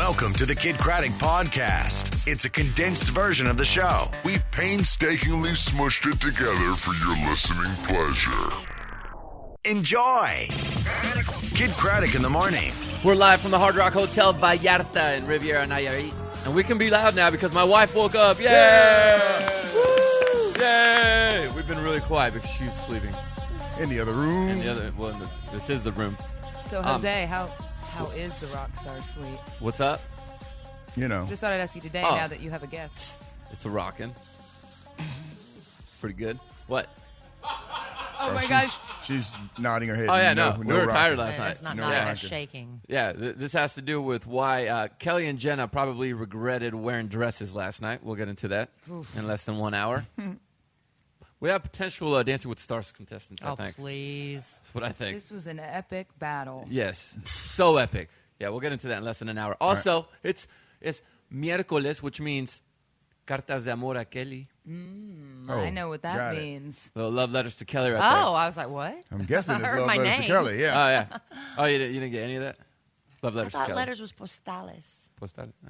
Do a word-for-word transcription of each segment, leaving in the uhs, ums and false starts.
Welcome to the Kid Craddock Podcast. It's a condensed version of the show. We painstakingly smushed it together for your listening pleasure. Enjoy. Kid Craddock in the morning. We're live from the Hard Rock Hotel Vallarta in Riviera Nayarit. And we can be loud now because my wife woke up. Yay! Yeah. Woo! Yay! We've been really quiet because she's sleeping. In the other room. In the other, well, in the, this is the room. So, Jose, um, how how is the Rockstar Suite? What's up? You know. Just thought I'd ask you today, Oh. now that you have a guest. It's a rockin'. Pretty good. What? Oh, Oh, my she's, gosh. She's nodding her head. Oh, yeah, no, no. no we were rocking. tired last night. It's not No nodding, rocking. it's shaking. Yeah, th- this has to do with why uh, Kelly and Jenna probably regretted wearing dresses last night. We'll get into that in less than one hour. We have potential uh, Dancing with the Stars contestants, I Oh, think. please. That's what I think. This was an epic battle. Yes, so epic. Yeah, we'll get into that in less than an hour. Also, right. it's it's miércoles, which means cartas de amor a Kelly. Mm, Oh, I know what that got it. means. Little love letters to Kelly right Oh, there. I was like, what? I'm guessing I it's heard love my letters to name. Kelly. Yeah. Oh, yeah. Oh, you didn't, you didn't get any of that? Love I letters to thought Kelly. letters was postales. Postal? Uh,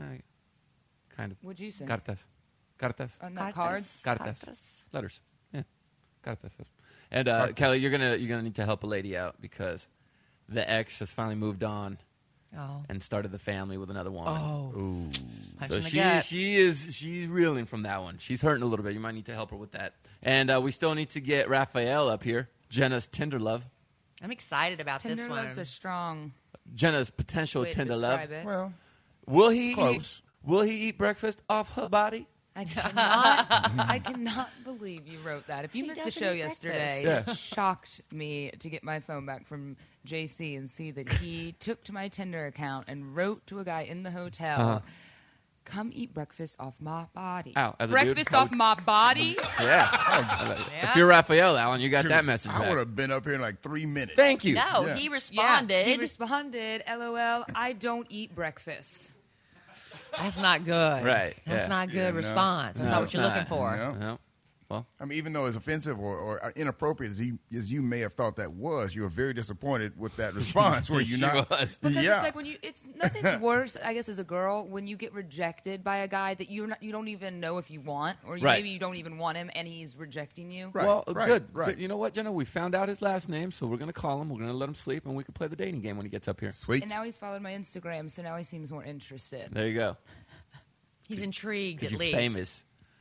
kind of. What'd you say? Cartas. Cartas. On the cards? Cartas. Cartas. Letters. Yeah. Cartas. And uh, Cartas. Kelly, you're gonna you're gonna need to help a lady out because the ex has finally moved on Oh. and started the family with another woman. Oh. Ooh. Punch So in the she gut. she is she's reeling from that one. She's hurting a little bit. You might need to help her with that. And uh, we still need to get Raphael up here. Jenna's Tinder love. I'm excited about Tender this one. love's a strong Jenna's potential way to Tinder love. describe it. Well, Will he close. Eat, will he eat breakfast off her body? I cannot, I cannot believe you wrote that. If you He missed the doesn't show eat yesterday, breakfast. it shocked me to get my phone back from J C and see that he took to my Tinder account and wrote to a guy in the hotel, Uh-huh. come eat breakfast off my body. Ow, as a dude, breakfast how off would- my body? Yeah. Yeah. If you're Raphael, Alan, you got that message I back. would have been up here in like three minutes. Thank you. No, Yeah. he Yeah, responded. he responded, LOL, I don't eat breakfast. That's not good. Right, That's yeah. not good Yeah, no. response. That's No, not it's what you're not. looking for. No. No. Well, I mean, even though it's offensive or, or inappropriate as you, as you may have thought that was, you were very disappointed with that response. Were you she not? was. Because yeah. it's like when you, it's nothing's worse, I guess, as a girl when you get rejected by a guy that you're not, you don't even know if you want, or you, Right. maybe you don't even want him, and he's rejecting you. Right, well, right, good. right. Good. You know what, Jenna? We found out his last name, so we're going to call him. We're going to let him sleep, and we can play the dating game when he gets up here. Sweet. And now he's followed my Instagram, so now he seems more interested. There you go. He's intrigued, at You're least. famous.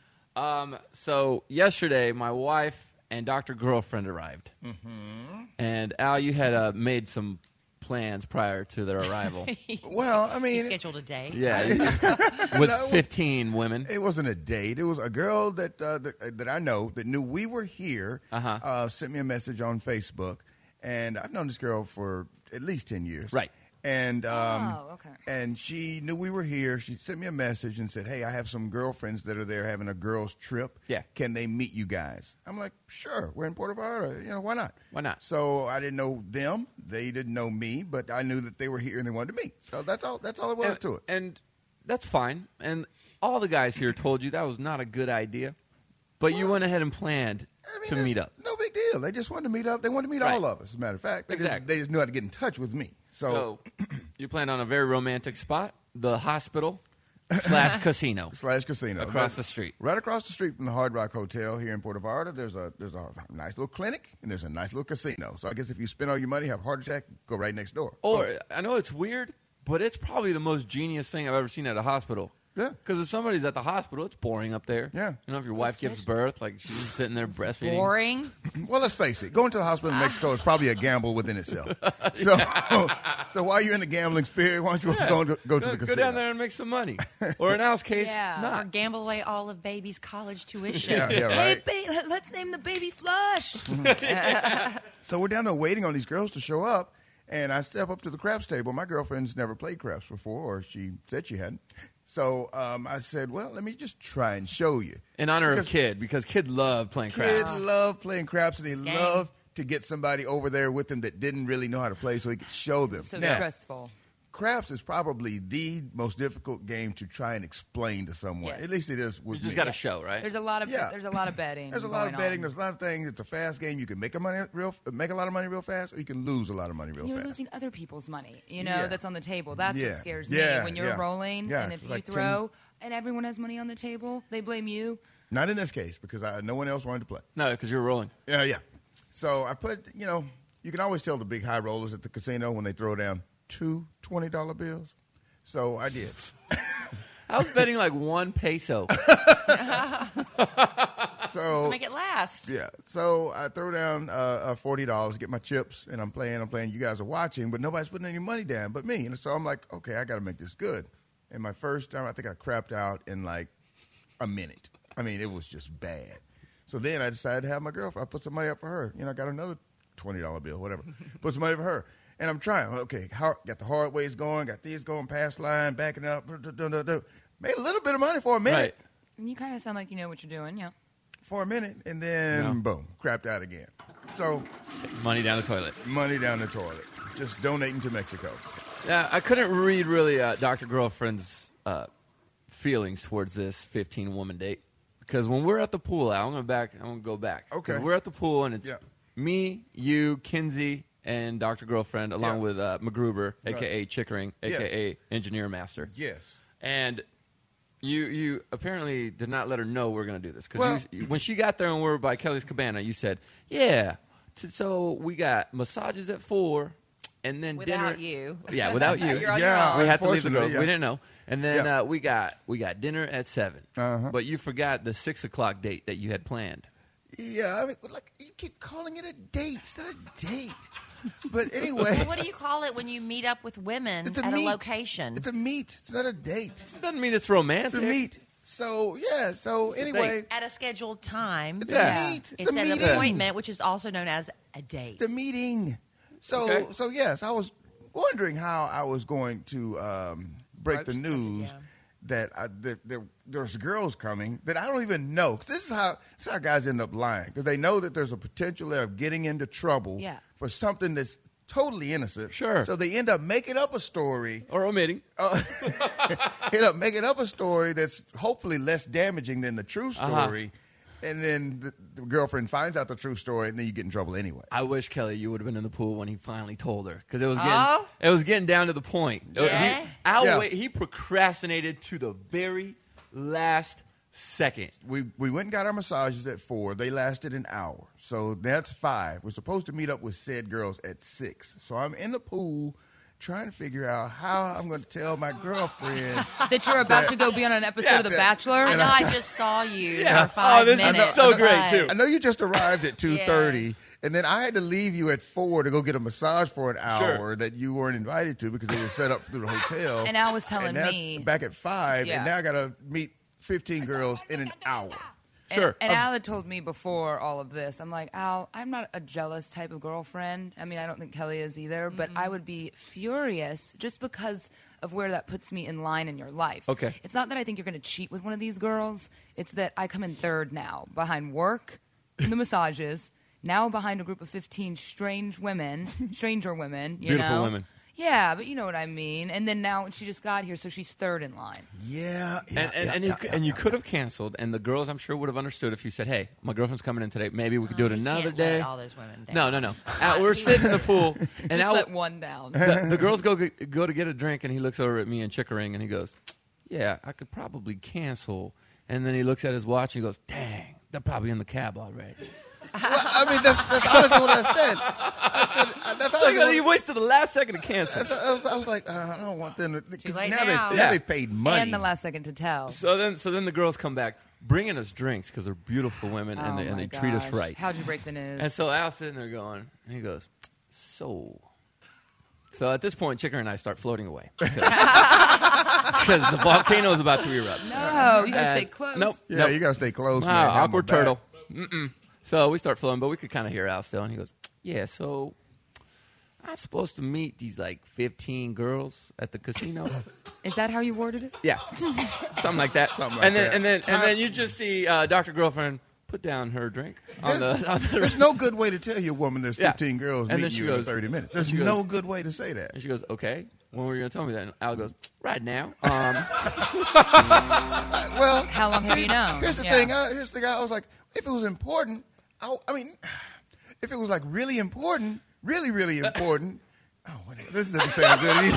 Um, so yesterday, my wife and Doctor Girlfriend arrived. Mm-hmm. And Al, you had uh, made some plans prior to their arrival. Well, I He mean, scheduled a date. Yeah, with No. fifteen women. it wasn't a date. It was a girl that uh, that, that I know that knew we were here. Uh-huh. Uh, sent me a message on Facebook, and I've known this girl for at least ten years. Right. And um, Oh, okay. and she knew we were here. She sent me a message and said, "Hey, I have some girlfriends that are there having a girls' trip. Yeah. Can they meet you guys?" I'm like, "Sure. We're in Puerto Vallarta. You know, why not? Why not? So I didn't know them. They didn't know me, but I knew that they were here and they wanted to meet. So that's all. That's all it was and, to it. and that's fine. And all the guys here told you that was not a good idea. But you went ahead and planned I mean, to it's meet up. No big deal. They just wanted to meet up. They wanted to meet Right. all of us, as a matter of fact. They, Exactly. just, they just knew how to get in touch with me. So, So you planned on a very romantic spot, the hospital slash casino. slash casino. Across But the street. Right across the street from the Hard Rock Hotel here in Puerto Vallarta, there's a there's a nice little clinic and there's a nice little casino. So I guess if you spend all your money, have a heart attack, go right next door. Or, I know it's weird, but it's probably the most genius thing I've ever seen at a hospital. Yeah. Because if somebody's at the hospital, it's boring up there. Yeah. You know, if your wife gives birth, like she's just sitting there breastfeeding. Boring. Well, let's face it. Going to the hospital in Mexico is probably a gamble within itself. So, so while you're in the gambling spirit, why don't you go, to, go to Go, the go casino? down there and make some money. Or in Al's case, Yeah. Or not. gamble away all of baby's college tuition. Yeah, yeah, Hey, right. ba- let's name the baby Flush. So we're down there waiting on these girls to show up, and I step up to the craps table. My girlfriend's never played craps before, or she said she hadn't. So um, I said, well, let me just try and show you. In honor of Because Kid, because Kid loved playing Kids craps. love playing craps, and they Gang. love to get somebody over there with them that didn't really know how to play so he could show them. So Now, stressful. craps is probably the most difficult game to try and explain to someone. Yes. At least it is with You just me. got to show, right? There's a lot of Yeah. there's a lot of betting. There's a lot of going betting. on. There's a lot of things. It's a fast game. You can make a money real, make a lot of money real fast, or you can lose a lot of money real You're fast. losing other people's money, you know, Yeah. that's on the table. That's Yeah. what scares Yeah, me. When you're yeah. rolling, Yeah, and if it's you like ten throw, and everyone has money on the table, they blame you. Not in this case because I, no one else wanted to play. No, because you're rolling. Yeah, yeah. So I put, you know, you can always tell the big high rollers at the casino when they throw down two twenty dollar bills. So I did. I was betting like one peso. So Make it last. yeah, so I throw down uh, uh, forty dollars, get my chips, and I'm playing. I'm playing. You guys are watching, but nobody's putting any money down but me. And so I'm like, okay, I got to make this good. And my first time, I think I crapped out in like a minute. I mean, it was just bad. So then I decided to have my girlfriend. I put some money up for her. You know, I got another twenty dollar bill, whatever. Put some money for her. And I'm trying. Okay, how, got the hard ways going, got these going past line, backing up. Do, do, do, do. Made a little bit of money for a minute. Right. And you kind of sound like you know what you're doing, yeah. For a minute, and then No. boom, crapped out again. So Money down the toilet. money down the toilet. Just donating to Mexico. Yeah, I couldn't read really uh, Doctor Girlfriend's uh, feelings towards this fifteen woman date because when we're at the pool, Al, I'm gonna back. I'm gonna go back. 'Cause Okay. we're at the pool and it's Yeah. me, you, Kinsey, and Doctor Girlfriend, along Yeah. with uh, MacGruber, Right. aka Chickering, Yes. aka Engineer Master. Yes. And you you apparently did not let her know we are going to do this because Well- when she got there and we were by Kelly's Cabana, you said, "Yeah, t- so we got massages at four, and then Without dinner." you. Yeah, without you. You're on Yeah. your own. We had to leave the Unfortunately, girls. yeah. We didn't know. And then Yeah. uh, we got we got dinner at seven. Uh-huh. But you forgot the six o'clock date that you had planned. Yeah, I mean, like you keep calling it a date. It's not a date. But anyway, Well, what do you call it when you meet up with women it's a at meet. a location? It's a meet. It's not a date. It doesn't mean it's It's romantic. a meet. So yeah. So anyway, date. At a scheduled time. It's a Yeah. meet. It's It's, a an meeting. appointment, which is also known as a date. it's a meeting. So Okay. so yes, I was wondering how I was going to um, break Broach the the news subject, that I, there, there, there's girls coming that I don't even know. 'Cause this is how this is how guys end up lying because they know that there's a potential there of getting into trouble Yeah. for something that's totally innocent. Sure. So they end up making up a story. Or omitting. Uh, end up making up a story that's hopefully less damaging than the true Uh-huh. story. And then the, the girlfriend finds out the true story, and then you get in trouble anyway. I wish Kelly you would have been in the pool when he finally told her because it was getting Oh? it was getting down to the point. Yeah? He, Al Yeah. wait, he procrastinated to the very last second. We we went and got our massages at four. They lasted an hour, so that's five. We're supposed to meet up with said girls at six. So I'm in the pool trying to figure out how I'm going to tell my girlfriend. That you're about to go be on an episode of The Yeah. Bachelor. I know I just saw you Yeah. for five Oh, this is minutes. so great, Right. too. I know you just arrived at two thirty, and then I had to leave you at four to go get a massage for an hour Sure. that you weren't invited to because it was set up through the hotel. And Al was telling and that's me- back at five, Yeah. and now I got to meet fifteen girls in an hour. And, Sure. and Al had told me before all of this, I'm like, Al, I'm not a jealous type of girlfriend. I mean, I don't think Kelly is either, but I would be furious just because of where that puts me in line in your life. Okay. It's not that I think you're going to cheat with one of these girls. It's that I come in third now, behind work, in the massages, now behind a group of fifteen strange women, stranger women. You Beautiful know? women. Yeah, but you know what I mean. And then now she just got here, so she's third in line. Yeah, And, and, and, you, and you could have canceled, and the girls, I'm sure, would have understood if you said, "Hey, my girlfriend's coming in today. Maybe we could do it You another can't day." let all those women down. No, no, no. Al, we're sitting in the pool, and Just Al, let one down. the, the girls go go to get a drink, and he looks over at me and Chickering, and he goes, "Yeah, I could probably cancel." And then he looks at his watch, and he goes, "Dang, they're probably in the cab already." Well, I mean, that's, that's honestly what I said. I said uh, that's So honestly what- he wasted the last second to cancel. that's- I, was, I was like, uh, I don't want them to. 'cause late now, now. They, Yeah. now they paid money. And the last second to tell. So then, so then the girls come back, bringing us drinks because they're beautiful women and Oh they and my they treat us gosh. right. How'd you break the news? And so Al's sitting there going, and he goes, "So." So at this point, Chicker and I start floating away because the volcano is about to erupt. no, you gotta And- stay close. Nope. yeah, nope. you got to stay close. Ah, man. Have my awkward back. turtle. Mm-mm. So we start floating, but we could kind of hear Al still, and he goes, "Yeah, so I'm supposed to meet these like fifteen girls at the casino." Is that how you worded it? Yeah, something like that. Something like and then that. and then and then you just see uh, Doctor Girlfriend put down her drink on the. On the There's no good way to tell your woman there's Yeah. fifteen girls And then meeting she you goes- in thirty minutes. There's she goes- no good way to say that. And she goes, "Okay, when were you going to tell me that? And Al goes, right now. Um, Well, How long have you known? Here's the Yeah. thing. I, here's the thing. I was like, if it was important, I, I mean, if it was like really important, really, really important. Oh, wait, this doesn't sound good either.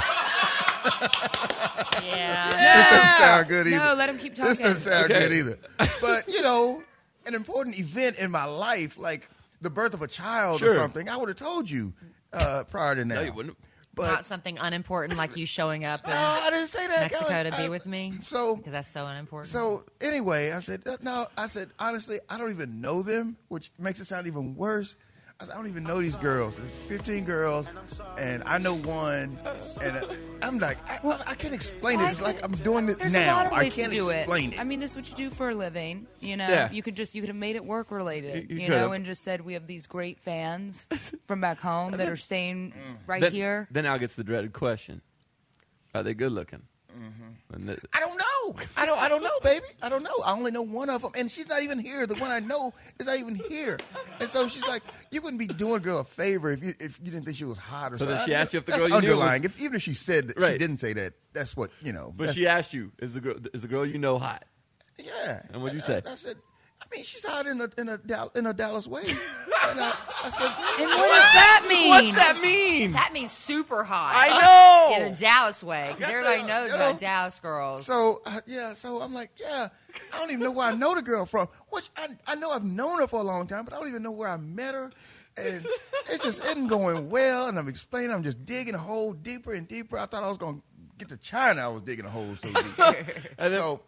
Yeah. This doesn't sound good either. No, let him keep talking. This doesn't sound Okay. good either. But you know, an important event in my life, like the birth of a child or Sure. something, I would have told you uh, prior to now. no, you wouldn't. But Not something unimportant like you showing up in no, I didn't say that. Mexico I- to be I- with me. So Because that's so unimportant. So anyway, I said uh, no. I said honestly, I don't even know them, which makes it sound even worse. I said I don't even know these girls. There's fifteen girls, and I know one, and uh, I'm like, I, I, I can't explain it. It's like I'm doing it There's now. a lot of I ways can't to do explain it. it. I mean, this is what you do for a living. You know, Yeah. you could just you could have made it work related. You- You, you know, could've. and just said we have these great fans from back home that are staying right Then, here. then Al gets the dreaded question. Are they good looking? Mm-hmm. And the- I don't know. I don't. I don't know, baby. I don't know. I only know one of them, and she's not even here. The one I know is not even here. And so she's like, "You wouldn't be doing a girl a favor if you if you didn't think she was hot or So then something." she asked you if the That's girl you knew was- underlying. If, even if she said that she Right. didn't say that, that's what you know. but that's- she asked you, is the girl is the girl you know hot? yeah. And what'd you I- say? I, I said, I mean, she's hot in a in a Dal- in a Dallas way. And I, I said, And what does that mean? What's that mean? that means super hot. I know. In a Dallas way. Because got everybody that, knows you about know? Dallas girls. So uh, yeah, so I'm like, yeah, I don't even know where I know the girl from. Which I I know I've known her for a long time, but I don't even know where I met her. And it just isn't going well. And I'm explaining, I'm just digging a hole deeper and deeper. I thought I was going to get to China. I was digging a hole so deep. so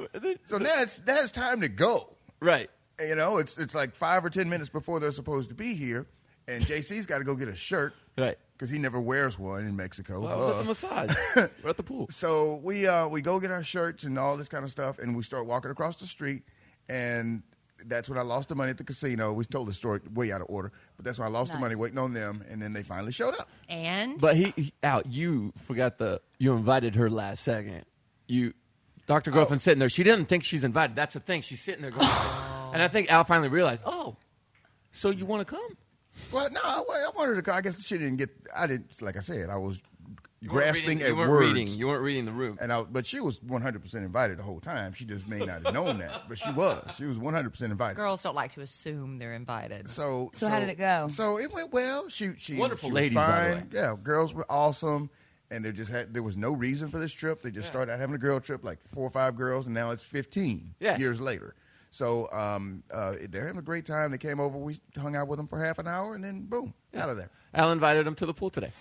so now it's now it's time to go. Right. You know, it's it's like five or ten minutes before they're supposed to be here, and J C's got to go get a shirt Right. because he never wears one in Mexico. Well, I was Uh, at the massage. We're at the pool. so we uh, we go get our shirts and all this kind of stuff, and we start walking across the street, and that's when I lost the money at the casino. We told the story way out of order, but that's when I lost the Nice. money waiting on them, and then they finally showed up. And But he, he Al, you forgot the you invited her last second. You Doctor Girlfriend sitting there. She doesn't think she's invited. That's the thing. She's sitting there going, and I think Al finally realized, oh, so you want to come? Well, no, I, I wanted to. go. I guess she didn't get. I didn't. Like I said, I was You weren't grasping reading, at you weren't words. reading. You weren't reading the room. And I, but she was one hundred percent invited the whole time. She just may not have known that, but she was. She was one hundred percent invited. girls don't like to assume they're invited. So, So how did it go? So it went well. She, she, Wonderful she ladies, was by the fine. way. Yeah, girls were awesome, and there just had there was no reason for this trip. They just started out having a girl trip, like four or five girls, and now it's fifteen Yeah. years later. So um, uh, they're having a great time. They came over, we hung out with them for half an hour, and then boom, out of there. Al invited him to the pool today.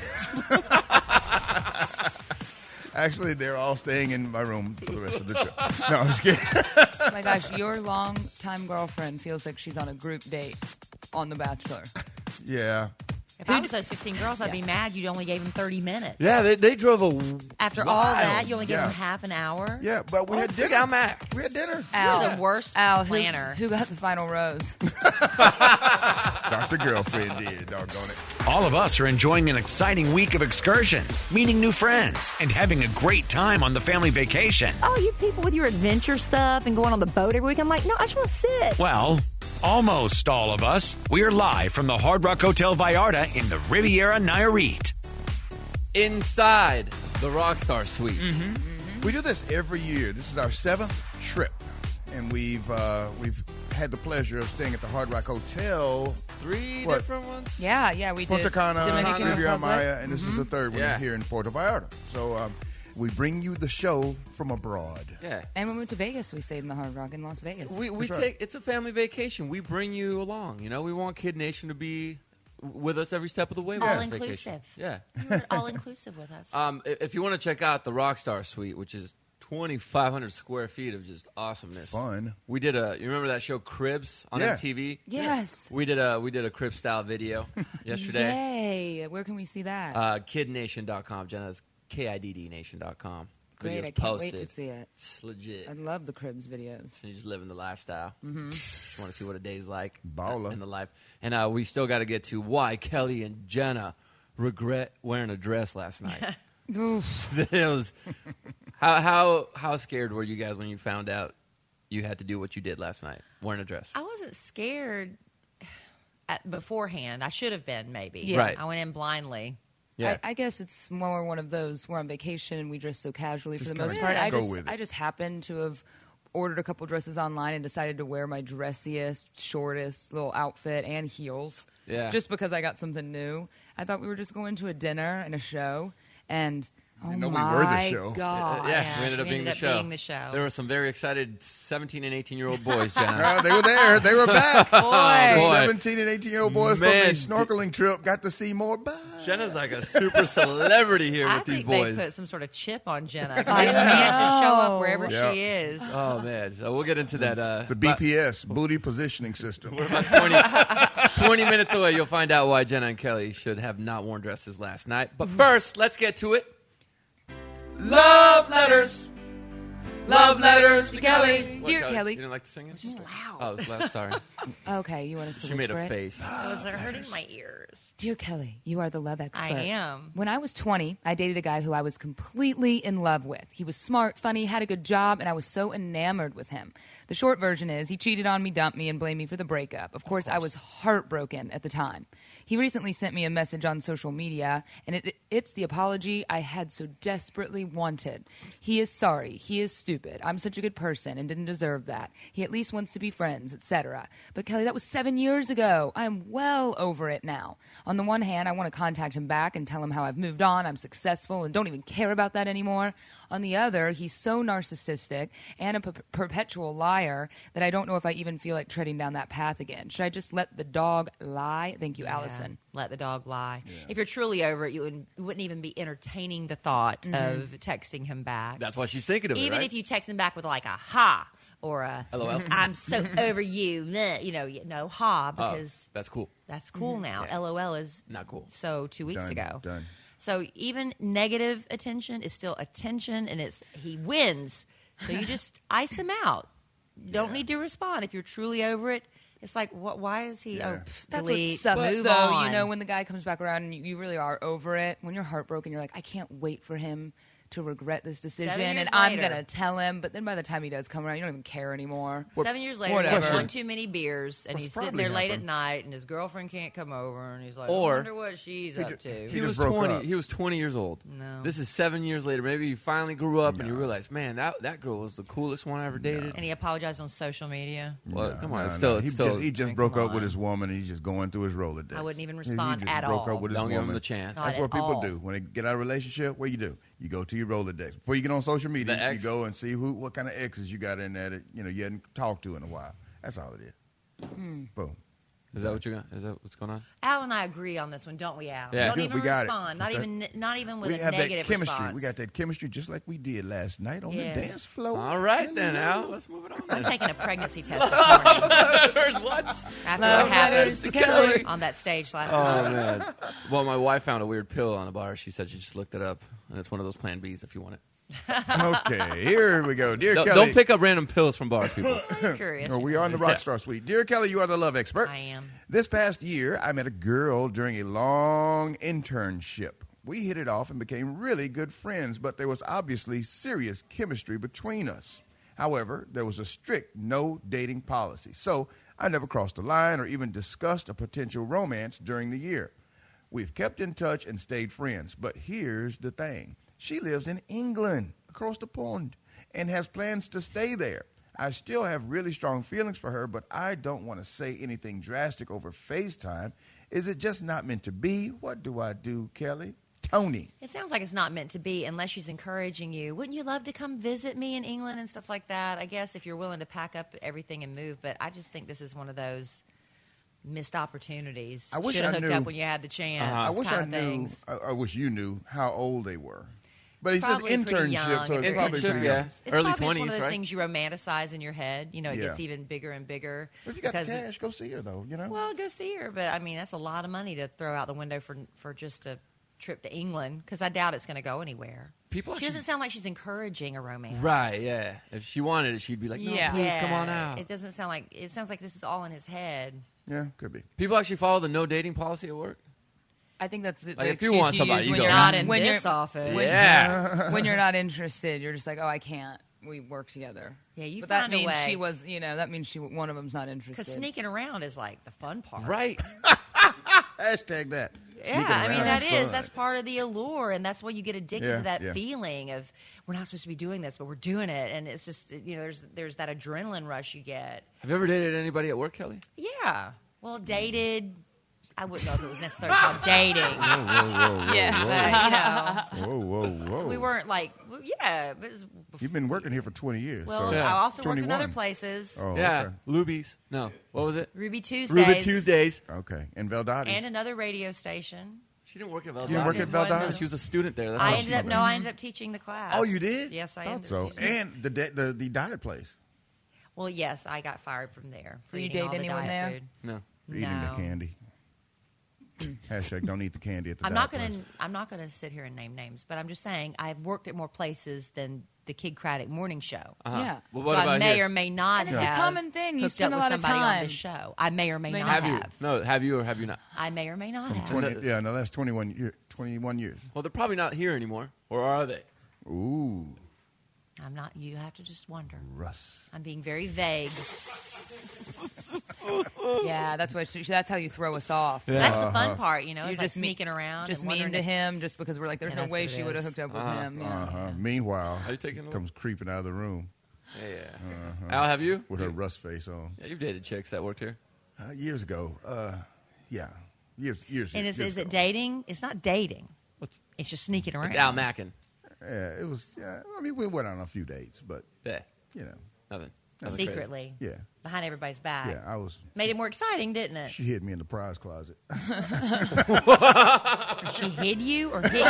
Actually, they're all staying in my room for the rest of the trip. No, I'm just kidding. Oh my gosh, your long-time girlfriend feels like she's on a group date on The Bachelor. Yeah. If I was those fifteen girls, I'd be mad you only gave them thirty minutes. Yeah, they, they drove a. After all Wild. that, you only gave Yeah. them half an hour. Yeah, but we Oh, had big dinner. Al Mac. We had dinner. Al, the worst Al, who- planner. Who, got the final rose? Doctor Girlfriend did, doggone it. All of us are enjoying an exciting week of excursions, meeting new friends, and having a great time on the family vacation. Oh, you people with your adventure stuff and going on the boat every week. I'm like, no, I just want to sit. Well, almost all of us. We're live from the Hard Rock Hotel Vallarta in the Riviera Nayarit. Inside the Rockstar Suite. We do this every year. This is our seventh trip, and we've uh, we've had the pleasure of staying at the Hard Rock Hotel, Three What? different ones? Yeah, yeah, we Punta did. Cana, Dominican Riviera Republic. Maya, and this is the third one Yeah. here in Puerto Vallarta. So um, we bring you the show from abroad. Yeah. And we went to Vegas. We stayed in the Hard Rock in Las Vegas. We we That's take right. it's a family vacation. We bring you along. You know, we want Kid Nation to be with us every step of the way. with All this vacation. inclusive. Yeah. You were all inclusive with us. Um, i- if you want to check out the Rockstar Suite, which is twenty-five hundred square feet of just awesomeness, Fun. We did a. You remember that show Cribs on Yeah. M T V? Yes. We did a we did a Crib style video yesterday. Yay. Where can we see that? Uh, kid nation dot com. Jenna's K I D D nation dot com. Great. Videos I can't wait posted. to see it. It's legit. I love the Cribs videos. And you just living the lifestyle. Mm-hmm. Just want to see what a day's like Baller. in the life. And uh, we still got to get to why Kelly and Jenna regret wearing a dress last night. it was, how how how scared were you guys when you found out you had to do what you did last night, wearing a dress? I wasn't scared at, beforehand. I should have been, maybe. Yeah. Right. I went in blindly. Yeah. I, I guess it's more one of those. We're on vacation and we dress so casually Just for the most kinda part. I go just, with it. I just happened to have ordered a couple dresses online and decided to wear my dressiest, shortest little outfit and heels. Yeah. Just because I got something new. I thought we were just going to a dinner and a show, and oh know we my were the show. god, Uh, yeah, Yeah, we ended up, we being, ended the up show. being the show. There were some very excited seventeen and eighteen-year-old boys, Jenna. Uh, they were there. They were back. Boy. Boy. seventeen and eighteen-year-old boys Man, from a snorkeling trip got to see more birds. Jenna's like a super celebrity here I with these think boys. they put some sort of chip on Jenna. They just managed to show up wherever Yeah. she is. Oh, man. So we'll get into that. Uh, It's a B P S, booty positioning system. About twenty, twenty minutes away, you'll find out why Jenna and Kelly should have not worn dresses last night. But first, let's get to it. Love letters. Love letters to Kelly. Dear What, Kelly. You didn't like to sing it? It's just loud. Oh, it's loud. Sorry. Okay, you want us to She made whisper a it? face. It was hurting my ears. Dear Kelly, you are the love expert. I am. When I was twenty, I dated a guy who I was completely in love with. He was smart, funny, had a good job, and I was so enamored with him. The short version is he cheated on me, dumped me, and blamed me for the breakup. Of course, I was heartbroken at the time. He recently sent me a message on social media, and it, it's the apology I had so desperately wanted. He is sorry. He is stupid. I'm such a good person and didn't deserve that. He at least wants to be friends, et cetera. But Kelly, that was seven years ago. I am well over it now. On the one hand, I want to contact him back and tell him how I've moved on, I'm successful, and don't even care about that anymore. On the other, he's so narcissistic and a per- perpetual liar that I don't know if I even feel like treading down that path again. Should I just let the dog lie? Thank you, Allison. Yeah, let the dog lie. If you're truly over it, you wouldn't, you wouldn't even be entertaining the thought of texting him back. That's why she's thinking of Even it, right? if you text him back with like a ha or a LOL. I'm so over you, meh, you know, no ha Oh, because that's cool. that's cool now. Yeah. LOL is Not cool. So two weeks Done, ago, done. So even negative attention is still attention, and it's he wins. So you just ice him out. Don't need to respond if you're truly over it. It's like, what? Why is he? Yeah. Oh, pff, That's delete, what sucks, move though. on. You know, when the guy comes back around and you, you really are over it, when you're heartbroken, you're like, I can't wait for him to regret this decision, Seven years and I'm later. going to tell him. But then by the time he does come around, you don't even care anymore. Seven years later, Whatever. he had one too many beers, and What's he's sitting probably there late at happened- night, and his girlfriend can't come over, and he's like, Or- I wonder what she's up ju- to. He, He was just broke twenty. up. He was twenty years old. No. This is seven years later. Maybe you finally grew up and you realize, man, that that girl was the coolest one I ever dated. And he apologized on social media. Well, No, come on, no, it's no. still, he it's still. just, he just mean, broke come up with on. his woman, and he's just going through his Rolodex. I wouldn't even He- respond he just at broke all. Up with his Don't give him woman. the chance. That's Not what at people all. do when they get out of a relationship. What you do? You go to your Rolodex before you get on social media. The You ex? go and see who, what kind of exes you got in there that you know you hadn't talked to in a while. That's all it is. Hmm. Boom. Is that what you're going? Is that what's going on? Al and I agree on this one, don't we, Al? Yeah. Don't Good, even we got it. respond. Not Just even, not even with we a have that negative chemistry. response. We got that chemistry just like we did last night on Yeah. the dance floor. All right then, Al. Let's move it on. I'm Then. taking a pregnancy test this morning what? after Love what happened letters to Kelly. on that stage last Oh night. man. Well, my wife found a weird pill on the bar. She said she just looked it up, and it's one of those Plan Bs if you want it. Okay, here we go. Dear Don't, Kelly. don't pick up random pills from bars, people. I'm curious. No, we are in the Rockstar Suite. Dear Kelly, you are the love expert. I am. This past year, I met a girl during a long internship. We hit it off and became really good friends, but there was obviously serious chemistry between us. However, there was a strict no dating policy, so I never crossed the line or even discussed a potential romance during the year. We've kept in touch and stayed friends, but here's the thing. She lives in England, across the pond, and has plans to stay there. I still have really strong feelings for her, but I don't want to say anything drastic over FaceTime. Is it just not meant to be? What do I do, Kelly? Tony. It sounds like it's not meant to be unless she's encouraging you. Wouldn't you love to come visit me in England and stuff like that? I guess if you're willing to pack up everything and move, but I just think this is one of those missed opportunities. I wish Should have I hooked knew- up when you had the chance. Uh-huh. I wish kind I of knew. things. I, I wish you knew how old they were. But he Probably says pretty internship, young so if it's you're probably Internship, pretty yeah. young. It's Early probably just one twenties, of those right? things you romanticize in your head. You know, it Yeah. gets even bigger and bigger. If you got because the cash, go see her though. You know. Well, go see her, but I mean that's a lot of money to throw out the window for for just a trip to England because I doubt it's going to go anywhere. People she actually- doesn't sound like she's encouraging a romance, Right? Yeah. If she wanted it, she'd be like, "No, Yeah. please Yeah, come on out." It doesn't sound like it sounds like this is all in his head. Yeah, could be. People actually follow the no dating policy at work. I think that's the, the Like, if you excuse want somebody, use you when go. you're Not in when this you're, office. When, Yeah. when you're not interested, you're just like, oh, I can't. We work together. Yeah, you but that find a means way. she was, you know, that means she one of them's not Because interested. sneaking around is like the fun part. Right. Hashtag that. Yeah, Sneaking I mean around that is is fun. that's part of the allure, and that's why you get addicted Yeah, to that yeah. feeling of we're not supposed to be doing this, but we're doing it, and it's just you know there's there's that adrenaline rush you get. Have you ever dated anybody at work, Kelly? Yeah, well, dated. I wouldn't know if it was necessarily called dating, Whoa, whoa, whoa, whoa, Yeah. but you know, whoa, whoa, whoa. we weren't like well, yeah. But it was You've been working here for twenty years. well, so I also worked twenty-one. in other places. Oh, yeah. okay. Lubies. No. What was it? Ruby Tuesdays, Ruby Tuesdays. Okay. And Veldati. and another radio station. She didn't work at You Veldati. didn't work at One Veldati? other- She was a student there. That's I how ended she up met. no, I ended up teaching the class. Oh, you did? Yes, I Thought ended so. up teaching. And the, da- the the diet place. Well, yes, I got fired from there. For Do you eating all date the anyone diet there? Food. No. For eating the No. candy. Hashtag don't eat the candy at the I'm diet not going place. to. I'm not going to sit here and name names, but I'm just saying I've worked at more places than the Kid Craddock morning show. Uh-huh. Yeah. Well, So what I about may here? or may not And it's a have common thing. You hooked spend up a lot with of somebody on time. this show. I may or may, May not not have have. you? No. Have you or have you not? I may or may not From have. twenty, yeah, in the last twenty-one, year, twenty-one years. Well, they're probably not here anymore, or are they? Ooh, I'm not. You have to just wonder. Russ. I'm being very vague. Yeah, that's what. She, that's how you throw us off. That's the fun part, you know. You're It's like just me- sneaking around, Just and mean wondering to if- him, just because we're like, there's Yeah, no that's way what it she would have is. hooked up with Uh-huh. him. Yeah. Uh-huh. Meanwhile, Are you taking a look? comes creeping out of the room Yeah. yeah. Uh-huh. Al, have you? with her Russ face on. Yeah, you've dated chicks that worked here. Uh, years ago. Uh, yeah. Years, years And is, years is it ago. dating? It's not dating. What's It's just sneaking around. it's Al Mackin? Yeah, it was, yeah. I mean, we went on a few dates, but, Yeah. you know. Nothing. Nothing crazy. Secretly, Yeah. behind everybody's back. Yeah, I was. Made it more exciting, didn't it? She hid me in the prize closet. She hid you or hit you?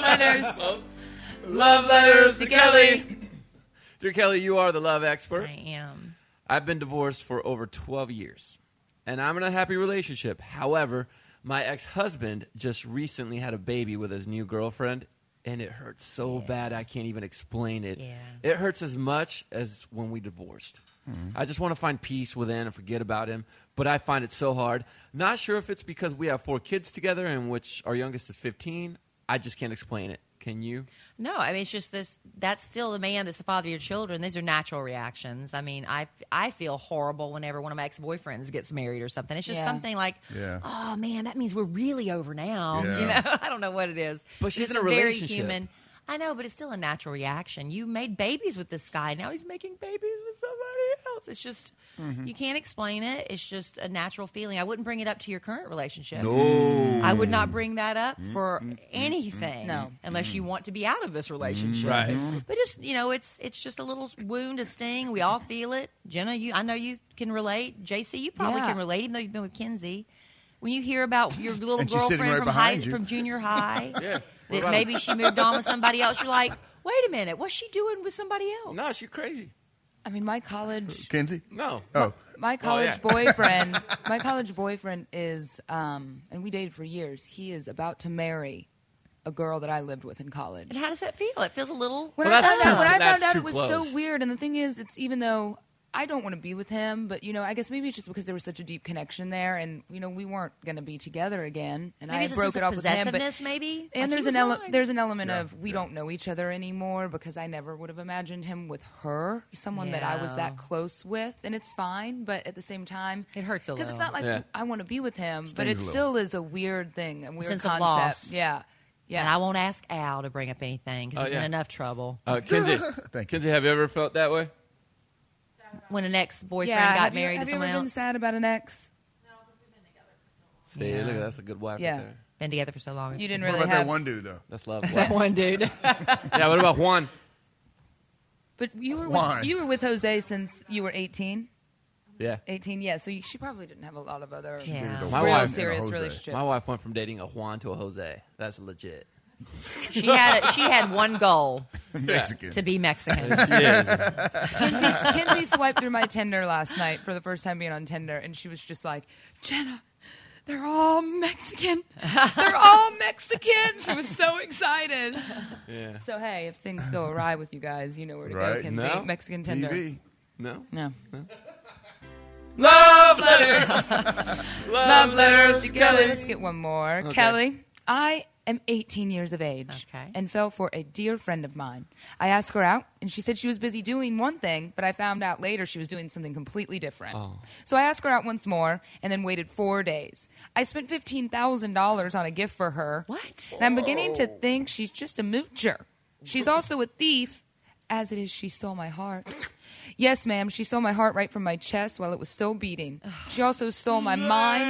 Love letters to Kelly. Dear Kelly, you are the love expert. I am. I've been divorced for over twelve years, and I'm in a happy relationship. However, my ex-husband just recently had a baby with his new girlfriend, and it hurts so bad I can't even explain it. Yeah. It hurts as much as when we divorced. I just want to find peace within and forget about him, but I find it so hard. Not sure if it's because we have four kids together, in which our youngest is fifteen. I just can't explain it. Can you? No, I mean it's just this. That's still the man that's the father of your children. These are natural reactions. I mean, I I feel horrible whenever one of my ex boyfriends gets married or something. It's just Yeah. something like, Yeah. oh man, that means we're really over now. Yeah. You know, I don't know what it is. But she's it's in a very relationship. human. I know, but it's still a natural reaction. You made babies with this guy. Now he's making babies with somebody else. It's just you can't explain it. It's just a natural feeling. I wouldn't bring it up to your current relationship. No. I would not bring that up for anything, No. unless you want to be out of this relationship. Right. But just you know, it's it's just a little wound, a sting. We all feel it. Jenna, you, I know you can relate. J C, you probably Yeah. can relate, even though you've been with Kinsey. When you hear about your little And she's sitting girlfriend right from high, behind you. from junior high, Yeah. What that about maybe she moved on with somebody else, you're like, wait a minute, what's she doing with somebody else? No, she's crazy. I mean, my college, Kenzie? No. Oh, my college yeah. boyfriend, my college boyfriend is, um, and we dated for years. He is about to marry a girl that I lived with in college. And how does that feel? It feels a little. When Well, I that's found too- out, when I that's found out too it was close. so weird, and the thing is, it's even though I don't want to be with him, but you know, I guess maybe it's just because there was such a deep connection there, and you know, we weren't going to be together again, and Maybe I it's a broke sense it of off with him. But possessiveness, maybe. and Like there's he an was ele- mine. there's an element Yeah, of we yeah. don't know each other anymore because I never would have imagined him with her, someone that I was Yeah. that close with, and it's fine, but at the same time, It hurts a because it's little. not like Yeah. I want to be with him, but Stings it a little. still is a weird thing, a weird sense of concept. loss. Yeah, yeah. And I won't ask Al to bring up anything because Oh, he's yeah. in enough trouble. Uh, Kinsey, Thank you. Kinsey, have you ever felt that way? When an ex-boyfriend yeah, got have you, married have to you someone ever been else, sad about an ex? See, Yeah. look at that's a good wife Yeah. right there. been together for so long. You didn't What really about have, that one dude, though? That's love. that Wow. one dude. Yeah. What about Juan? but you were Why? with, you were with Jose since you were eighteen. Yeah. eighteen, yeah. So you, she probably didn't have a lot of other Yeah. Dude, the My real wife- and a serious Jose. relationships. My wife went from dating a Juan to a Jose. That's legit. she had a, she had one goal Mexican. to be Mexican. She is. Kinsey, Kinsey swiped through my Tinder last night for the first time being on Tinder, and she was just like, Jenna, they're all Mexican. They're all Mexican. She was so excited. Yeah. So, hey, if things go awry with you guys, you know where to Right. go, Kinsey. No. Mexican Tinder. T V. No. No. Love letters. Love letters to Kelly, Kelly. let's get one more. Okay. Kelly, I am eighteen years of age Okay. and fell for a dear friend of mine. I asked her out, and she said she was busy doing one thing, but I found out later she was doing something completely different. Oh. So I asked her out once more and then waited four days. I spent fifteen thousand dollars on a gift for her. What? And I'm beginning to think she's just a moocher. She's also a thief, as it is she stole my heart. Yes, ma'am, she stole my heart right from my chest while it was still beating. She also stole my mind.